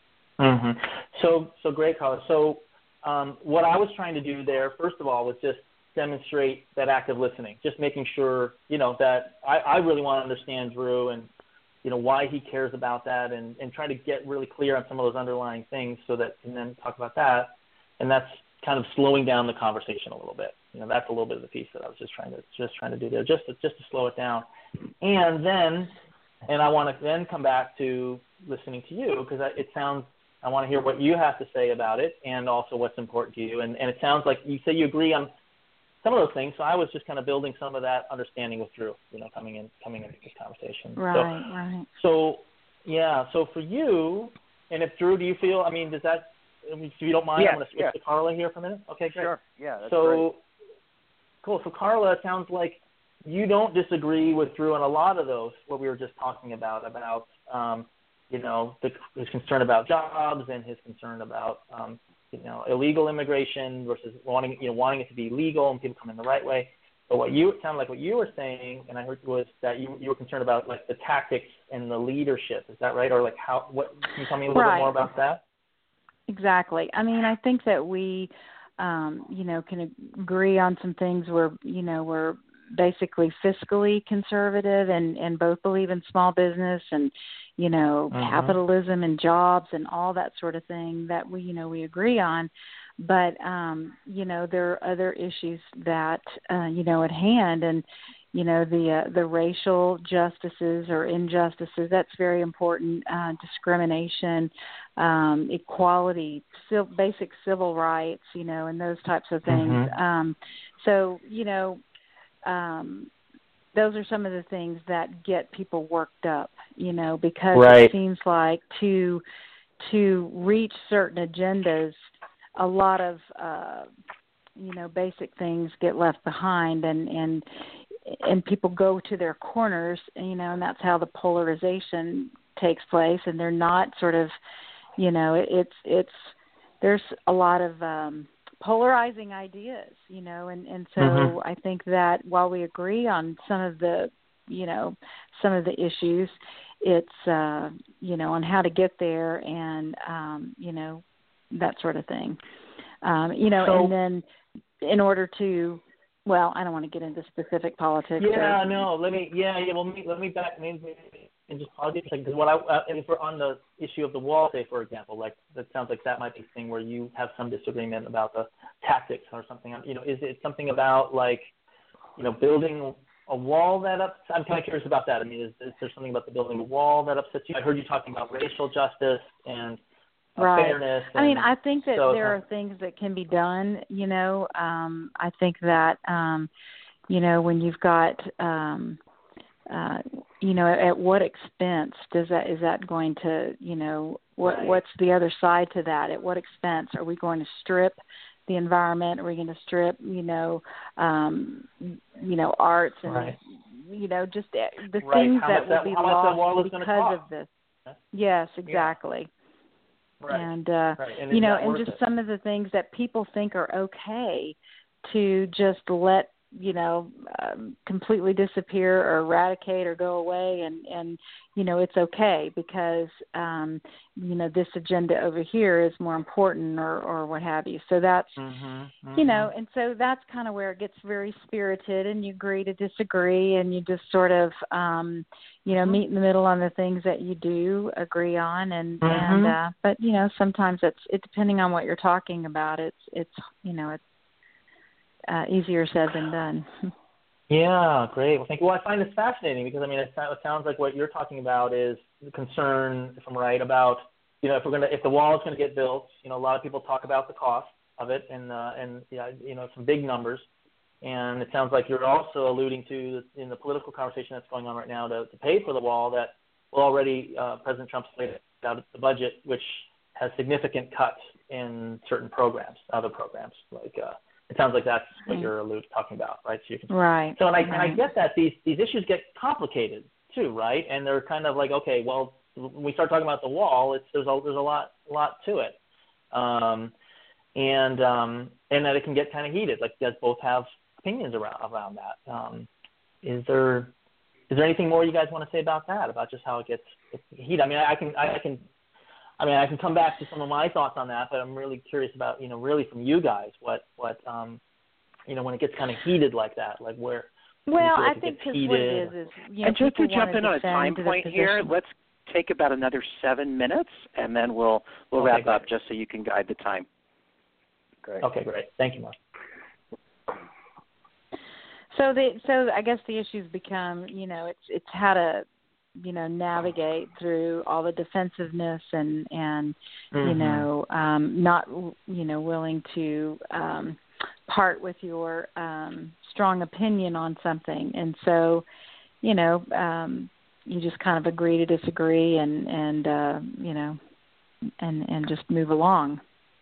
So great, Carla. So what I was trying to do there, first of all, was just demonstrate that active listening, just making sure, that I really want to understand Drew and, why he cares about that and try to get really clear on some of those underlying things so that and then talk about that. And that's kind of slowing down the conversation a little bit. That's a little bit of the piece that I was just trying to do there, just to slow it down. And I want to then come back to listening to you because I want to hear what you have to say about it and also what's important to you. And it sounds like you say you agree on some of those things. So I was just kind of building some of that understanding with Drew, coming into this conversation. Right. So for you, and if Drew, do you feel, if you don't mind, I'm going to switch to Carla here for a minute. Okay, great. Sure. Yeah, that's great. Cool. So Carla, it sounds like you don't disagree with Drew on a lot of those, what we were just talking about his concern about jobs and his concern about, illegal immigration versus wanting it to be legal and people come in the right way. But it sounded like what you were saying, and I heard was that you were concerned about like the tactics and the leadership. Is that right? Or like can you tell me a little bit more about that? Exactly. I think that we, can agree on some things where, we're basically fiscally conservative and both believe in small business and, capitalism and jobs and all that sort of thing that we agree on. But, there are other issues that, at hand. And, the racial justices or injustices. That's very important. Discrimination, equality, basic civil rights, and those types of things. So those are some of the things that get people worked up, because it seems like to reach certain agendas, a lot of basic things get left behind, and people go to their corners, and that's how the polarization takes place, and they're not sort of, there's a lot of polarizing ideas, and so I think that while we agree on some of the issues, it's, on how to get there and, that sort of thing. And then in order to, well, I don't want to get into specific politics. Yeah, no, let me back, and just pause it for a second, because if we're on the issue of the wall, say, for example, like, that sounds like that might be a thing where you have some disagreement about the tactics or something. Is it something about, like, building a wall that upsets? I'm kind of curious about that. I mean, is there something about the building a wall that upsets you? I heard you talking about racial justice and fairness. I mean, I think that there are things that can be done, I think that, when you've got, at what expense is that going to, what's the other side to that? At what expense? Are we going to strip the environment? Are we going to strip, arts and, just the things that will be lost because of this? Yes, exactly. Right. And, and just some of the things that people think are okay to just let, completely disappear or eradicate or go away. And it's okay because, this agenda over here is more important or what have you. So that's, and so that's kind of where it gets very spirited, and you agree to disagree, and you just sort of, meet in the middle on the things that you do agree on. But, sometimes it's depending on what you're talking about, it's easier said than done. Yeah, great. Well, thank you. Well, I find this fascinating because, it sounds like what you're talking about is the concern, if I'm right, about, if the wall is going to get built, a lot of people talk about the cost of it and some big numbers. And it sounds like you're also alluding to, in the political conversation that's going on right now, to pay for the wall that already President Trump's laid out the budget, which has significant cuts in certain programs, other programs, like it sounds like that's what you're talking about, right? So you can, right. So, and I get that these issues get complicated too, right? And they're kind of like, okay, well, when we start talking about the wall, there's a lot to it, and that it can get kind of heated. Like, you guys both have opinions around that. Is there anything more you guys want to say about that? About just how it gets heated? I mean, I can come back to some of my thoughts on that, but I'm really curious about, really from you guys, what when it gets kind of heated like that, like where. Well, I think because what it is and just to jump in on a time point here, let's take about another 7 minutes, and then we'll wrap up just so you can guide the time. Great. Okay, great. Thank you, Mark. So I guess the issues become, it's how to, navigate through all the defensiveness and not, willing to part with your strong opinion on something. And so, you just kind of agree to disagree and just move along.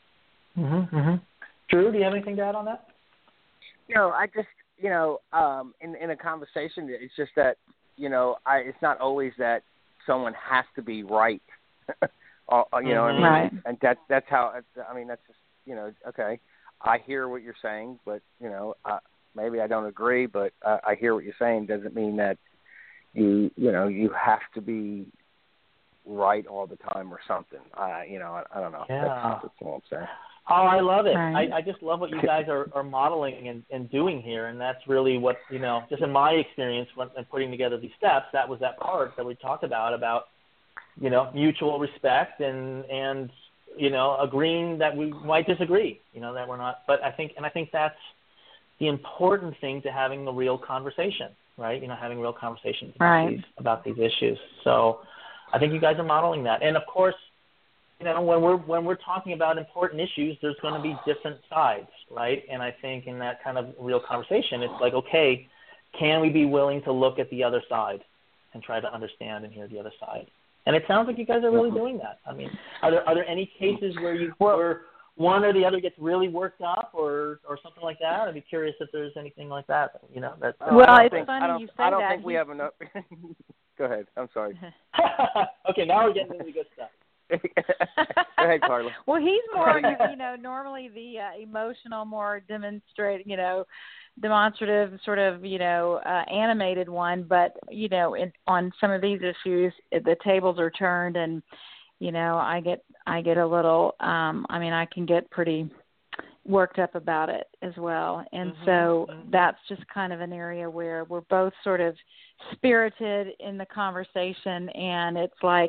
Drew, do you have anything to add on that? I just, in a conversation, it's just that, it's not always that someone has to be right. What I mean? Right. And that's how, that's just, okay, I hear what you're saying, but, maybe I don't agree, but I hear what you're saying doesn't mean that you have to be right all the time or something. I don't know. Yeah. That's what I'm saying. Oh, I love it. Right. I just love what you guys are modeling and doing here, and that's really what, just in my experience when putting together these steps, that was that part that we talked about, mutual respect and agreeing that we might disagree, that we're not. But I think that's the important thing to having a real conversation, right? Having real conversations about these issues. So I think you guys are modeling that. And of course, when we're talking about important issues, there's going to be different sides, right? And I think in that kind of real conversation, it's like, okay, can we be willing to look at the other side and try to understand and hear the other side? And it sounds like you guys are really doing that. I mean, are there any cases where where one or the other gets really worked up or something like that? I'd be curious if there's anything like that. That's well, it's funny you say that. I don't think we have enough. Go ahead. I'm sorry. Okay, now we're getting into the good stuff. Go ahead, Carla. Well, he's more, normally the emotional, more demonstrative, sort of, animated one. But, on some of these issues, the tables are turned, and, I get a little, I can get pretty worked up about it as well. And so that's just kind of an area where we're both sort of spirited in the conversation, and it's like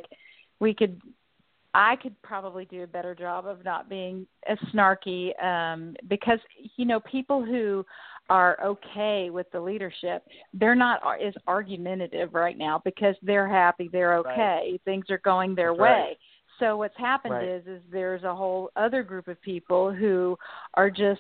I could probably do a better job of not being as snarky because, people who are okay with the leadership, they're not as argumentative right now because they're happy, they're okay, right. Things are going their way. Right. So what's happened is there's a whole other group of people who are just,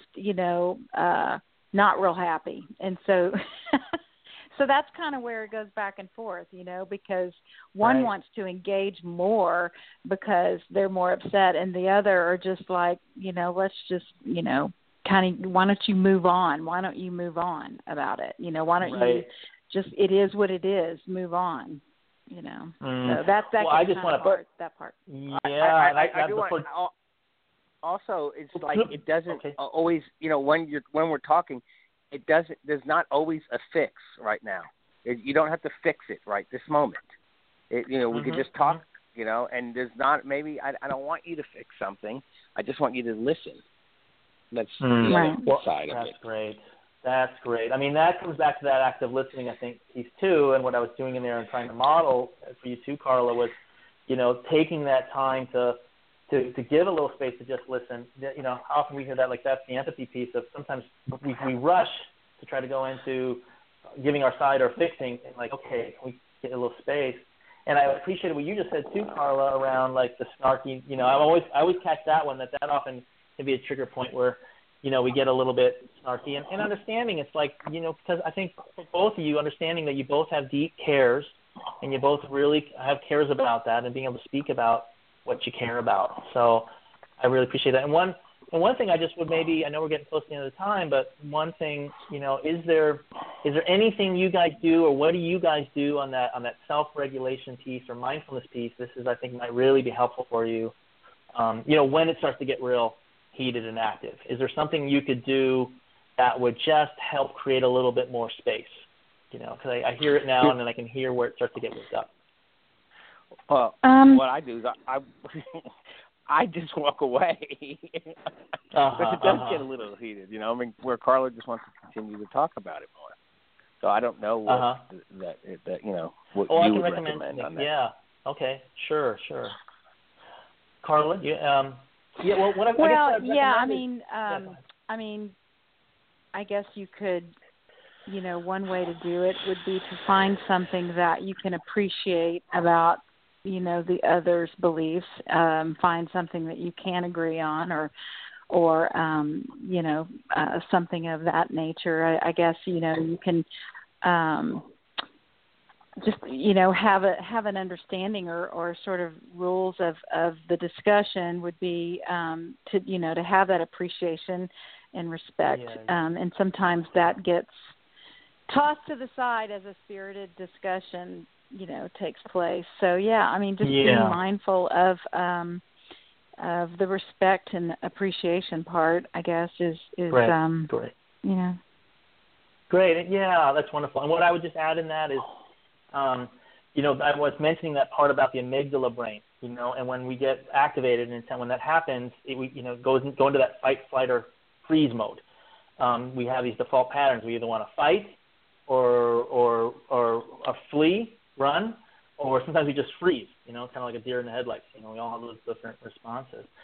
not real happy. And so so that's kind of where it goes back and forth, because one wants to engage more because they're more upset, and the other are just like, let's just, kind of, why don't you move on? Why don't you move on about it? Why don't you just, it is what it is, move on, So that's that. Well, I just want to put that part. Yeah, I do want. Also, it's like it doesn't always, when we're talking, it does not always a fix right now. You don't have to fix it right this moment. We could just talk, and there's not, maybe I don't want you to fix something. I just want you to listen. That's the other side of it. That's great. That's great. I mean, that comes back to that active listening, I think, piece too, and what I was doing in there and trying to model for you too, Carla, was, taking that time to give a little space to just listen. How often we hear that, like that's the empathy piece of sometimes we rush to try to go into giving our side or fixing, and like, okay, can we get a little space? And I appreciated what you just said too, Carla, around like the snarky, I always catch that one, that often can be a trigger point where, we get a little bit snarky and understanding. It's like, because I think for both of you, understanding that you both have deep cares and you both really have cares about that and being able to speak about what you care about. So I really appreciate that. And one thing I just would maybe, I know we're getting close to the end of the time, but one thing, is there anything you guys do, or what do you guys do on that self-regulation piece or mindfulness piece? This is, I think, might really be helpful for you. When it starts to get real heated and active, is there something you could do that would just help create a little bit more space? Because I hear it now, and then I can hear where it starts to get worked up. Well, what I do is I just walk away. But it does get a little heated, where Carla just wants to continue to talk about it more. So I don't know what what you would recommend on that. Yeah. Okay. Sure. Carla, I guess you could, one way to do it would be to find something that you can appreciate about, the other's beliefs, find something that you can agree on, or something of that nature. I guess, you can just, have an understanding or sort of rules of the discussion would be to have that appreciation and respect. And sometimes that gets tossed to the side as a spirited discussion, takes place. So, just being mindful of the respect and respect part, I guess, is great. Great. Yeah, that's wonderful. And what I would just add in that is, I was mentioning that part about the amygdala brain, and when we get activated, and when that happens, we go into that fight, flight, or freeze mode. We have these default patterns. We either want to fight, or flee, run, or sometimes we just freeze. Kind of like a deer in the headlights. We all have those different responses.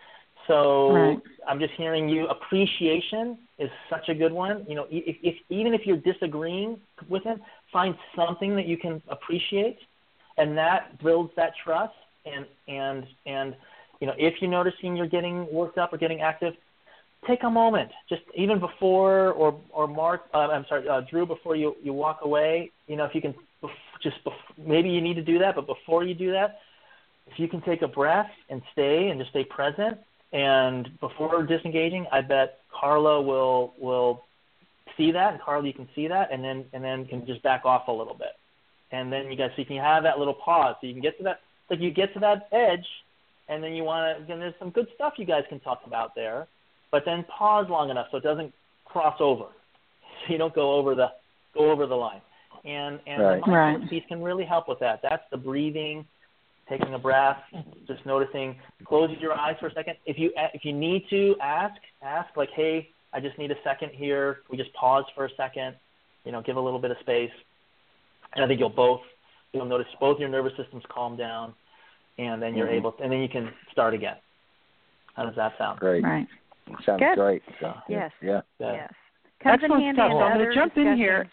So I'm just hearing you. Appreciation is such a good one. You know, if even if you're disagreeing with him, find something that you can appreciate, and that builds that trust. And you know, if you're noticing you're getting worked up or getting active, take a moment, just even before or Mark, Drew, before you walk away. You know, if you can maybe you need to do that, but before you do that, if you can take a breath and stay and just stay present. And before disengaging, I bet Carla will see that, and Carla, you can see that, and then can just back off a little bit, and then you can have that little pause, so you can get to that. Like you get to that edge, and then there's some good stuff you guys can talk about there, but then pause long enough so it doesn't cross over, so you don't go over the line. And the mindfulness piece can really help with that. That's the breathing. Taking a breath, just noticing, close your eyes for a second. If you need to ask like, hey, I just need a second here. We just pause for a second, you know, give a little bit of space. And I think you'll notice both your nervous systems calm down, and then you're and then you can start again. How does that sound? Great. Right. Sounds good. Great. So, yes. Yeah. Yes. Comes in handy stuff. in I'm going to jump in here.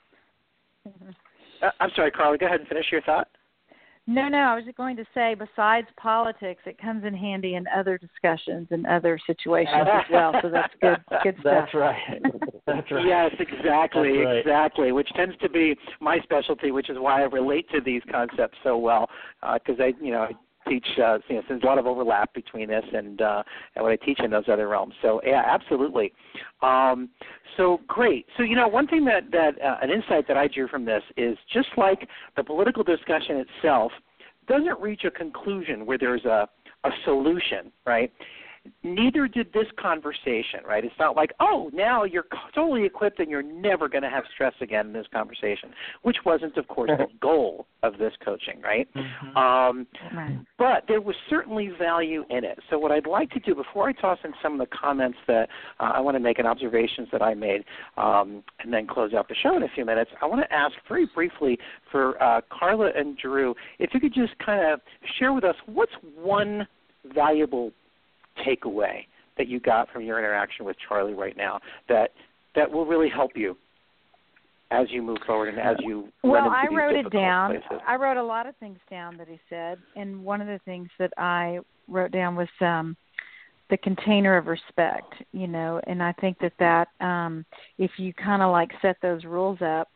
I'm sorry, Carla. Go ahead and finish your thought. No, I was just going to say, besides politics, it comes in handy in other discussions and other situations as well. So that's good stuff. That's right. That's right. Yes, exactly, right. exactly. Which tends to be my specialty, which is why I relate to these concepts so well, because I teach. There's a lot of overlap between this and what I teach in those other realms. So yeah, absolutely. So great. So one thing that an insight that I drew from this is just like the political discussion itself doesn't reach a conclusion where there's a solution, right? Neither did this conversation, right? It's not like, oh, now you're totally equipped and you're never going to have stress again in this conversation, which wasn't, of course, the goal of this coaching, right? Right. But there was certainly value in it. So what I'd like to do before I toss in some of the comments that I want to make and observations that I made and then close out the show in a few minutes, I want to ask very briefly for Carla and Drew, if you could just kind of share with us what's one valuable takeaway that you got from your interaction with Charlie right now that will really help you as you move forward and as you run into these wrote it down. places. I wrote a lot of things down that he said, and one of the things that I wrote down was the container of respect, and I think that if you kind of like set those rules up,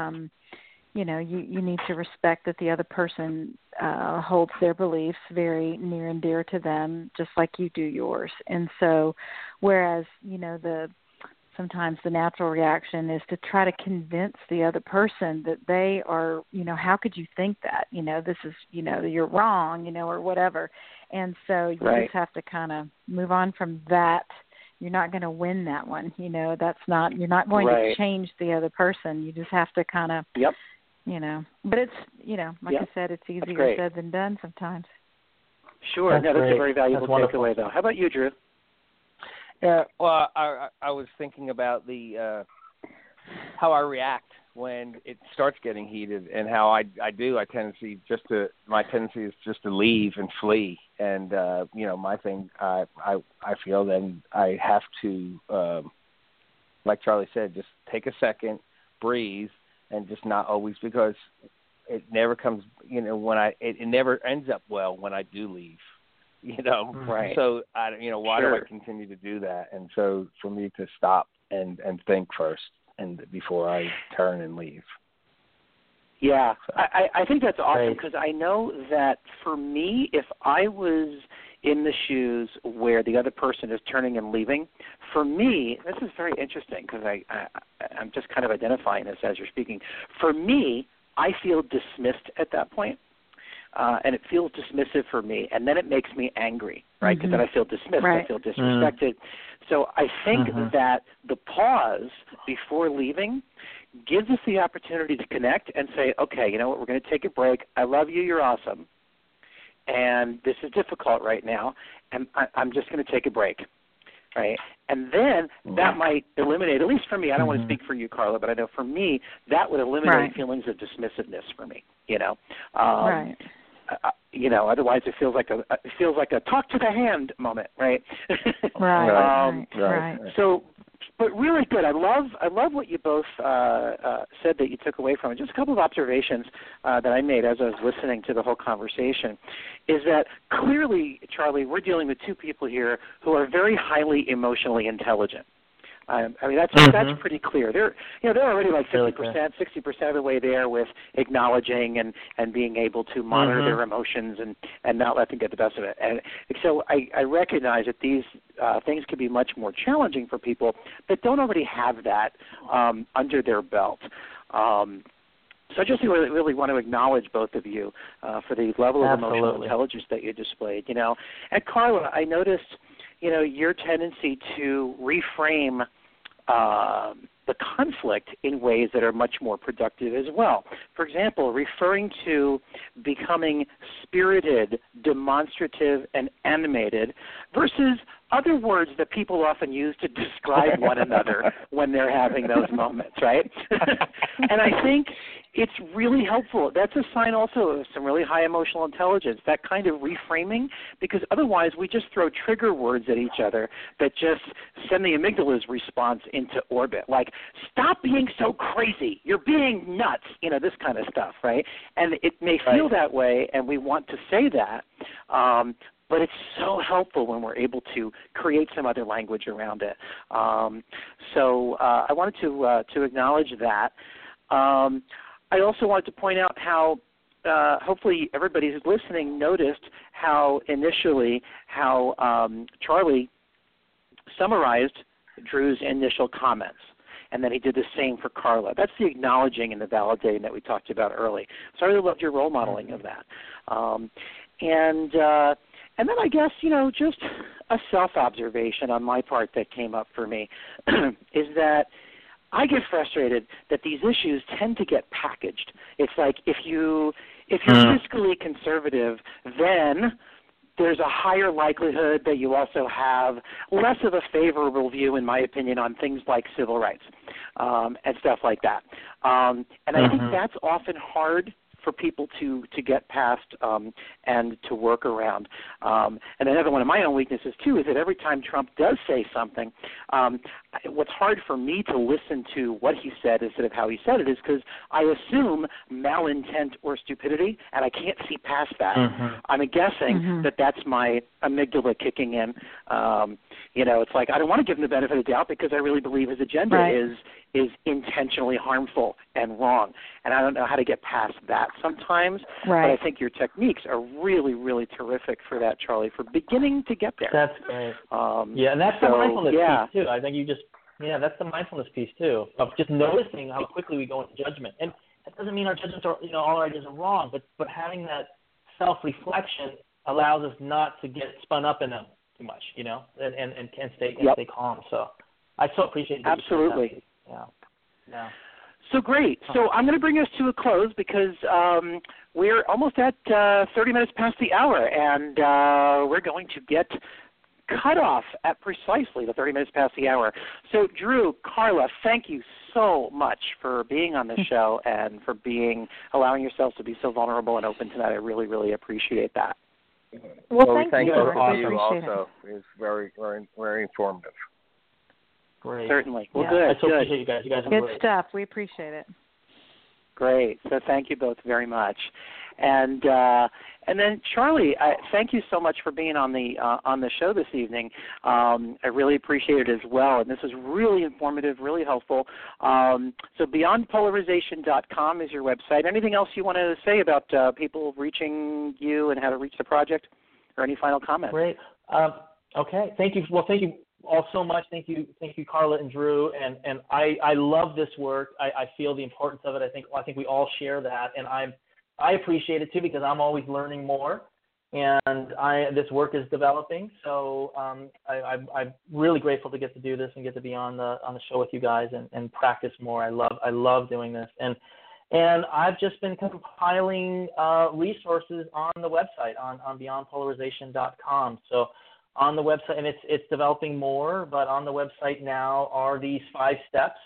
you need to respect that the other person holds their beliefs very near and dear to them, just like you do yours. And so, whereas, sometimes the natural reaction is to try to convince the other person that they are, how could you think that? This is, you're wrong, or whatever. And so you just have to kind of move on from that. You're not going to win that one. You're not going to change the other person. You just have to kind of, but it's, like I said, it's easier said than done sometimes. Sure. That's a very valuable takeaway, though. How about you, Drew? Yeah, well, I was thinking about the how I react when it starts getting heated, and how I do. My tendency is just to leave and flee. And my thing, I feel then I have to, like Charlie said, just take a second, breathe, and just not always, because it never comes. It never ends up well when I do leave. Right. So why do I continue to do that? And so for me to stop and think first, and before I turn and leave. Yeah, I think that's awesome, because I know that for me, if I was in the shoes where the other person is turning and leaving, for me, this is very interesting, because I'm just kind of identifying this as you're speaking. For me, I feel dismissed at that point. And it feels dismissive for me, and then it makes me angry, right? Because then I feel dismissed, I feel disrespected. So I think that the pause before leaving gives us the opportunity to connect and say, okay, you know what, we're going to take a break. I love you, you're awesome, and this is difficult right now, and I'm just going to take a break, right? And then that might eliminate, at least for me, I don't want to speak for you, Carla, but I know for me, that would eliminate feelings of dismissiveness for me, Right. Otherwise it feels like a talk to the hand moment, right? Right. So, but really good. I love what you both said that you took away from it. Just a couple of observations that I made as I was listening to the whole conversation is that clearly, Charlie, we're dealing with two people here who are very highly emotionally intelligent. I mean, that's pretty clear. They're already like 50%, 60% of the way there with acknowledging and being able to monitor their emotions and not let them get the best of it. And so I recognize that these things can be much more challenging for people that don't already have that under their belt. So I just really want to acknowledge both of you for the level of emotional intelligence that you displayed. And Carla, I noticed your tendency to reframe the conflict in ways that are much more productive as well. For example, referring to becoming spirited, demonstrative, and animated versus other words that people often use to describe one another when they're having those moments, right? And I think it's really helpful. That's a sign also of some really high emotional intelligence, that kind of reframing, because otherwise we just throw trigger words at each other that just send the amygdala's response into orbit, like, stop being so crazy, you're being nuts, this kind of stuff, right? And it may feel that way, and we want to say that, but it's so helpful when we're able to create some other language around it. So I wanted to acknowledge that. I also wanted to point out how hopefully everybody who's listening noticed how initially Charlie summarized Drew's initial comments, and then he did the same for Carla. That's the acknowledging and the validating that we talked about early. So I really loved your role modeling of that. And then I guess, just a self-observation on my part that came up for me is that I get frustrated that these issues tend to get packaged. It's like if you're fiscally conservative, then there's a higher likelihood that you also have less of a favorable view, in my opinion, on things like civil rights and stuff like that. And I think that's often hard for people to get past and to work around. And another one of my own weaknesses, too, is that every time Trump does say something, what's hard for me to listen to what he said instead of how he said it is because I assume malintent or stupidity, and I can't see past that. I'm guessing that that's my amygdala kicking in. It's like I don't want to give him the benefit of the doubt because I really believe his agenda is intentionally harmful and wrong. And I don't know how to get past that sometimes. But I think your techniques are really, really terrific for that, Charlie, for beginning to get there. That's great. And that's the mindfulness piece, too. I think that's the mindfulness piece, too, of just noticing how quickly we go into judgment. And that doesn't mean our judgments are, all our ideas are wrong, but having that self-reflection allows us not to get spun up in them too much, and can stay calm. So I so appreciate it. Absolutely. Yeah. So great. So I'm going to bring us to a close because we're almost at 30 minutes past the hour, and we're going to get cut off at precisely the 30 minutes past the hour. So Drew, Carla, thank you so much for being on the show and for allowing yourselves to be so vulnerable and open tonight. I really, really appreciate that. Well, thank you. You also. It's very, very, very informative. Great. Certainly. Well, good. I so appreciate you guys. You guys are good great stuff. We appreciate it. Great. So thank you both very much. And then Charlie, thank you so much for being on the show this evening. I really appreciate it as well. And this is really informative, really helpful. So beyondpolarization.com is your website. Anything else you want to say about people reaching you and how to reach the project, or any final comments? Great. Okay. Thank you. Well, thank you all so much. Thank you, Carla and Drew. And I love this work. I feel the importance of it. I think we all share that, and I appreciate it too because I'm always learning more, and this work is developing. So I'm really grateful to get to do this and get to be on the show with you guys and practice more. I love doing this, and I've just been compiling resources on the website on beyondpolarization.com. So on the website, and it's developing more, but on the website now are these 5 steps.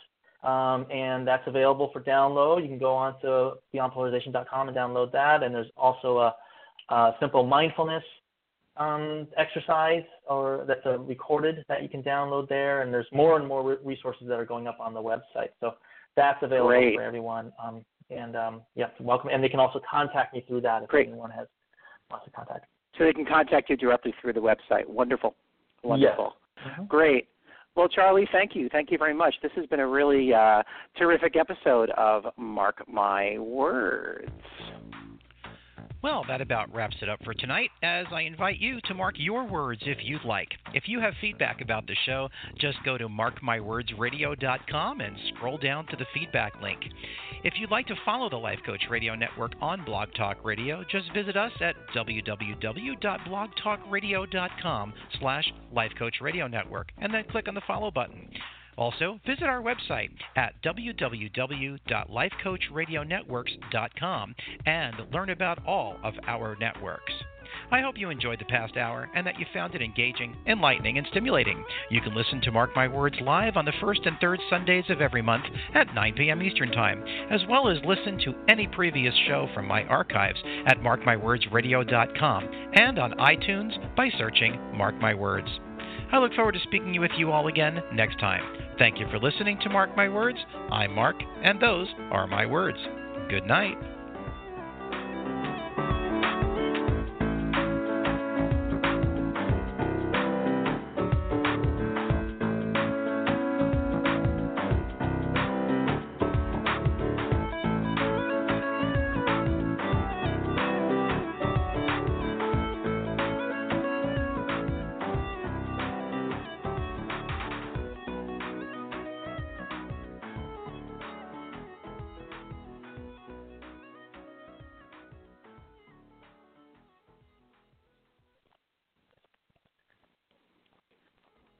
And that's available for download. You can go on to beyondpolarization.com and download that. And there's also simple mindfulness exercise, or that's recorded that you can download there. And there's more and more resources that are going up on the website. So that's available for everyone. Welcome. And they can also contact me through that if anyone wants to contact. So they can contact you directly through the website. Wonderful. Yes. Great. Well, Charlie, thank you. Thank you very much. This has been a really terrific episode of Mark My Words. Well, that about wraps it up for tonight, as I invite you to mark your words if you'd like. If you have feedback about the show, just go to markmywordsradio.com and scroll down to the feedback link. If you'd like to follow the Life Coach Radio Network on Blog Talk Radio, just visit us at www.blogtalkradio.com/LifeCoachRadioNetwork and then click on the follow button. Also, visit our website at www.lifecoachradionetworks.com and learn about all of our networks. I hope you enjoyed the past hour and that you found it engaging, enlightening, and stimulating. You can listen to Mark My Words live on the first and third Sundays of every month at 9 p.m. Eastern Time, as well as listen to any previous show from my archives at markmywordsradio.com and on iTunes by searching Mark My Words. I look forward to speaking with you all again next time. Thank you for listening to Mark My Words. I'm Mark, and those are my words. Good night.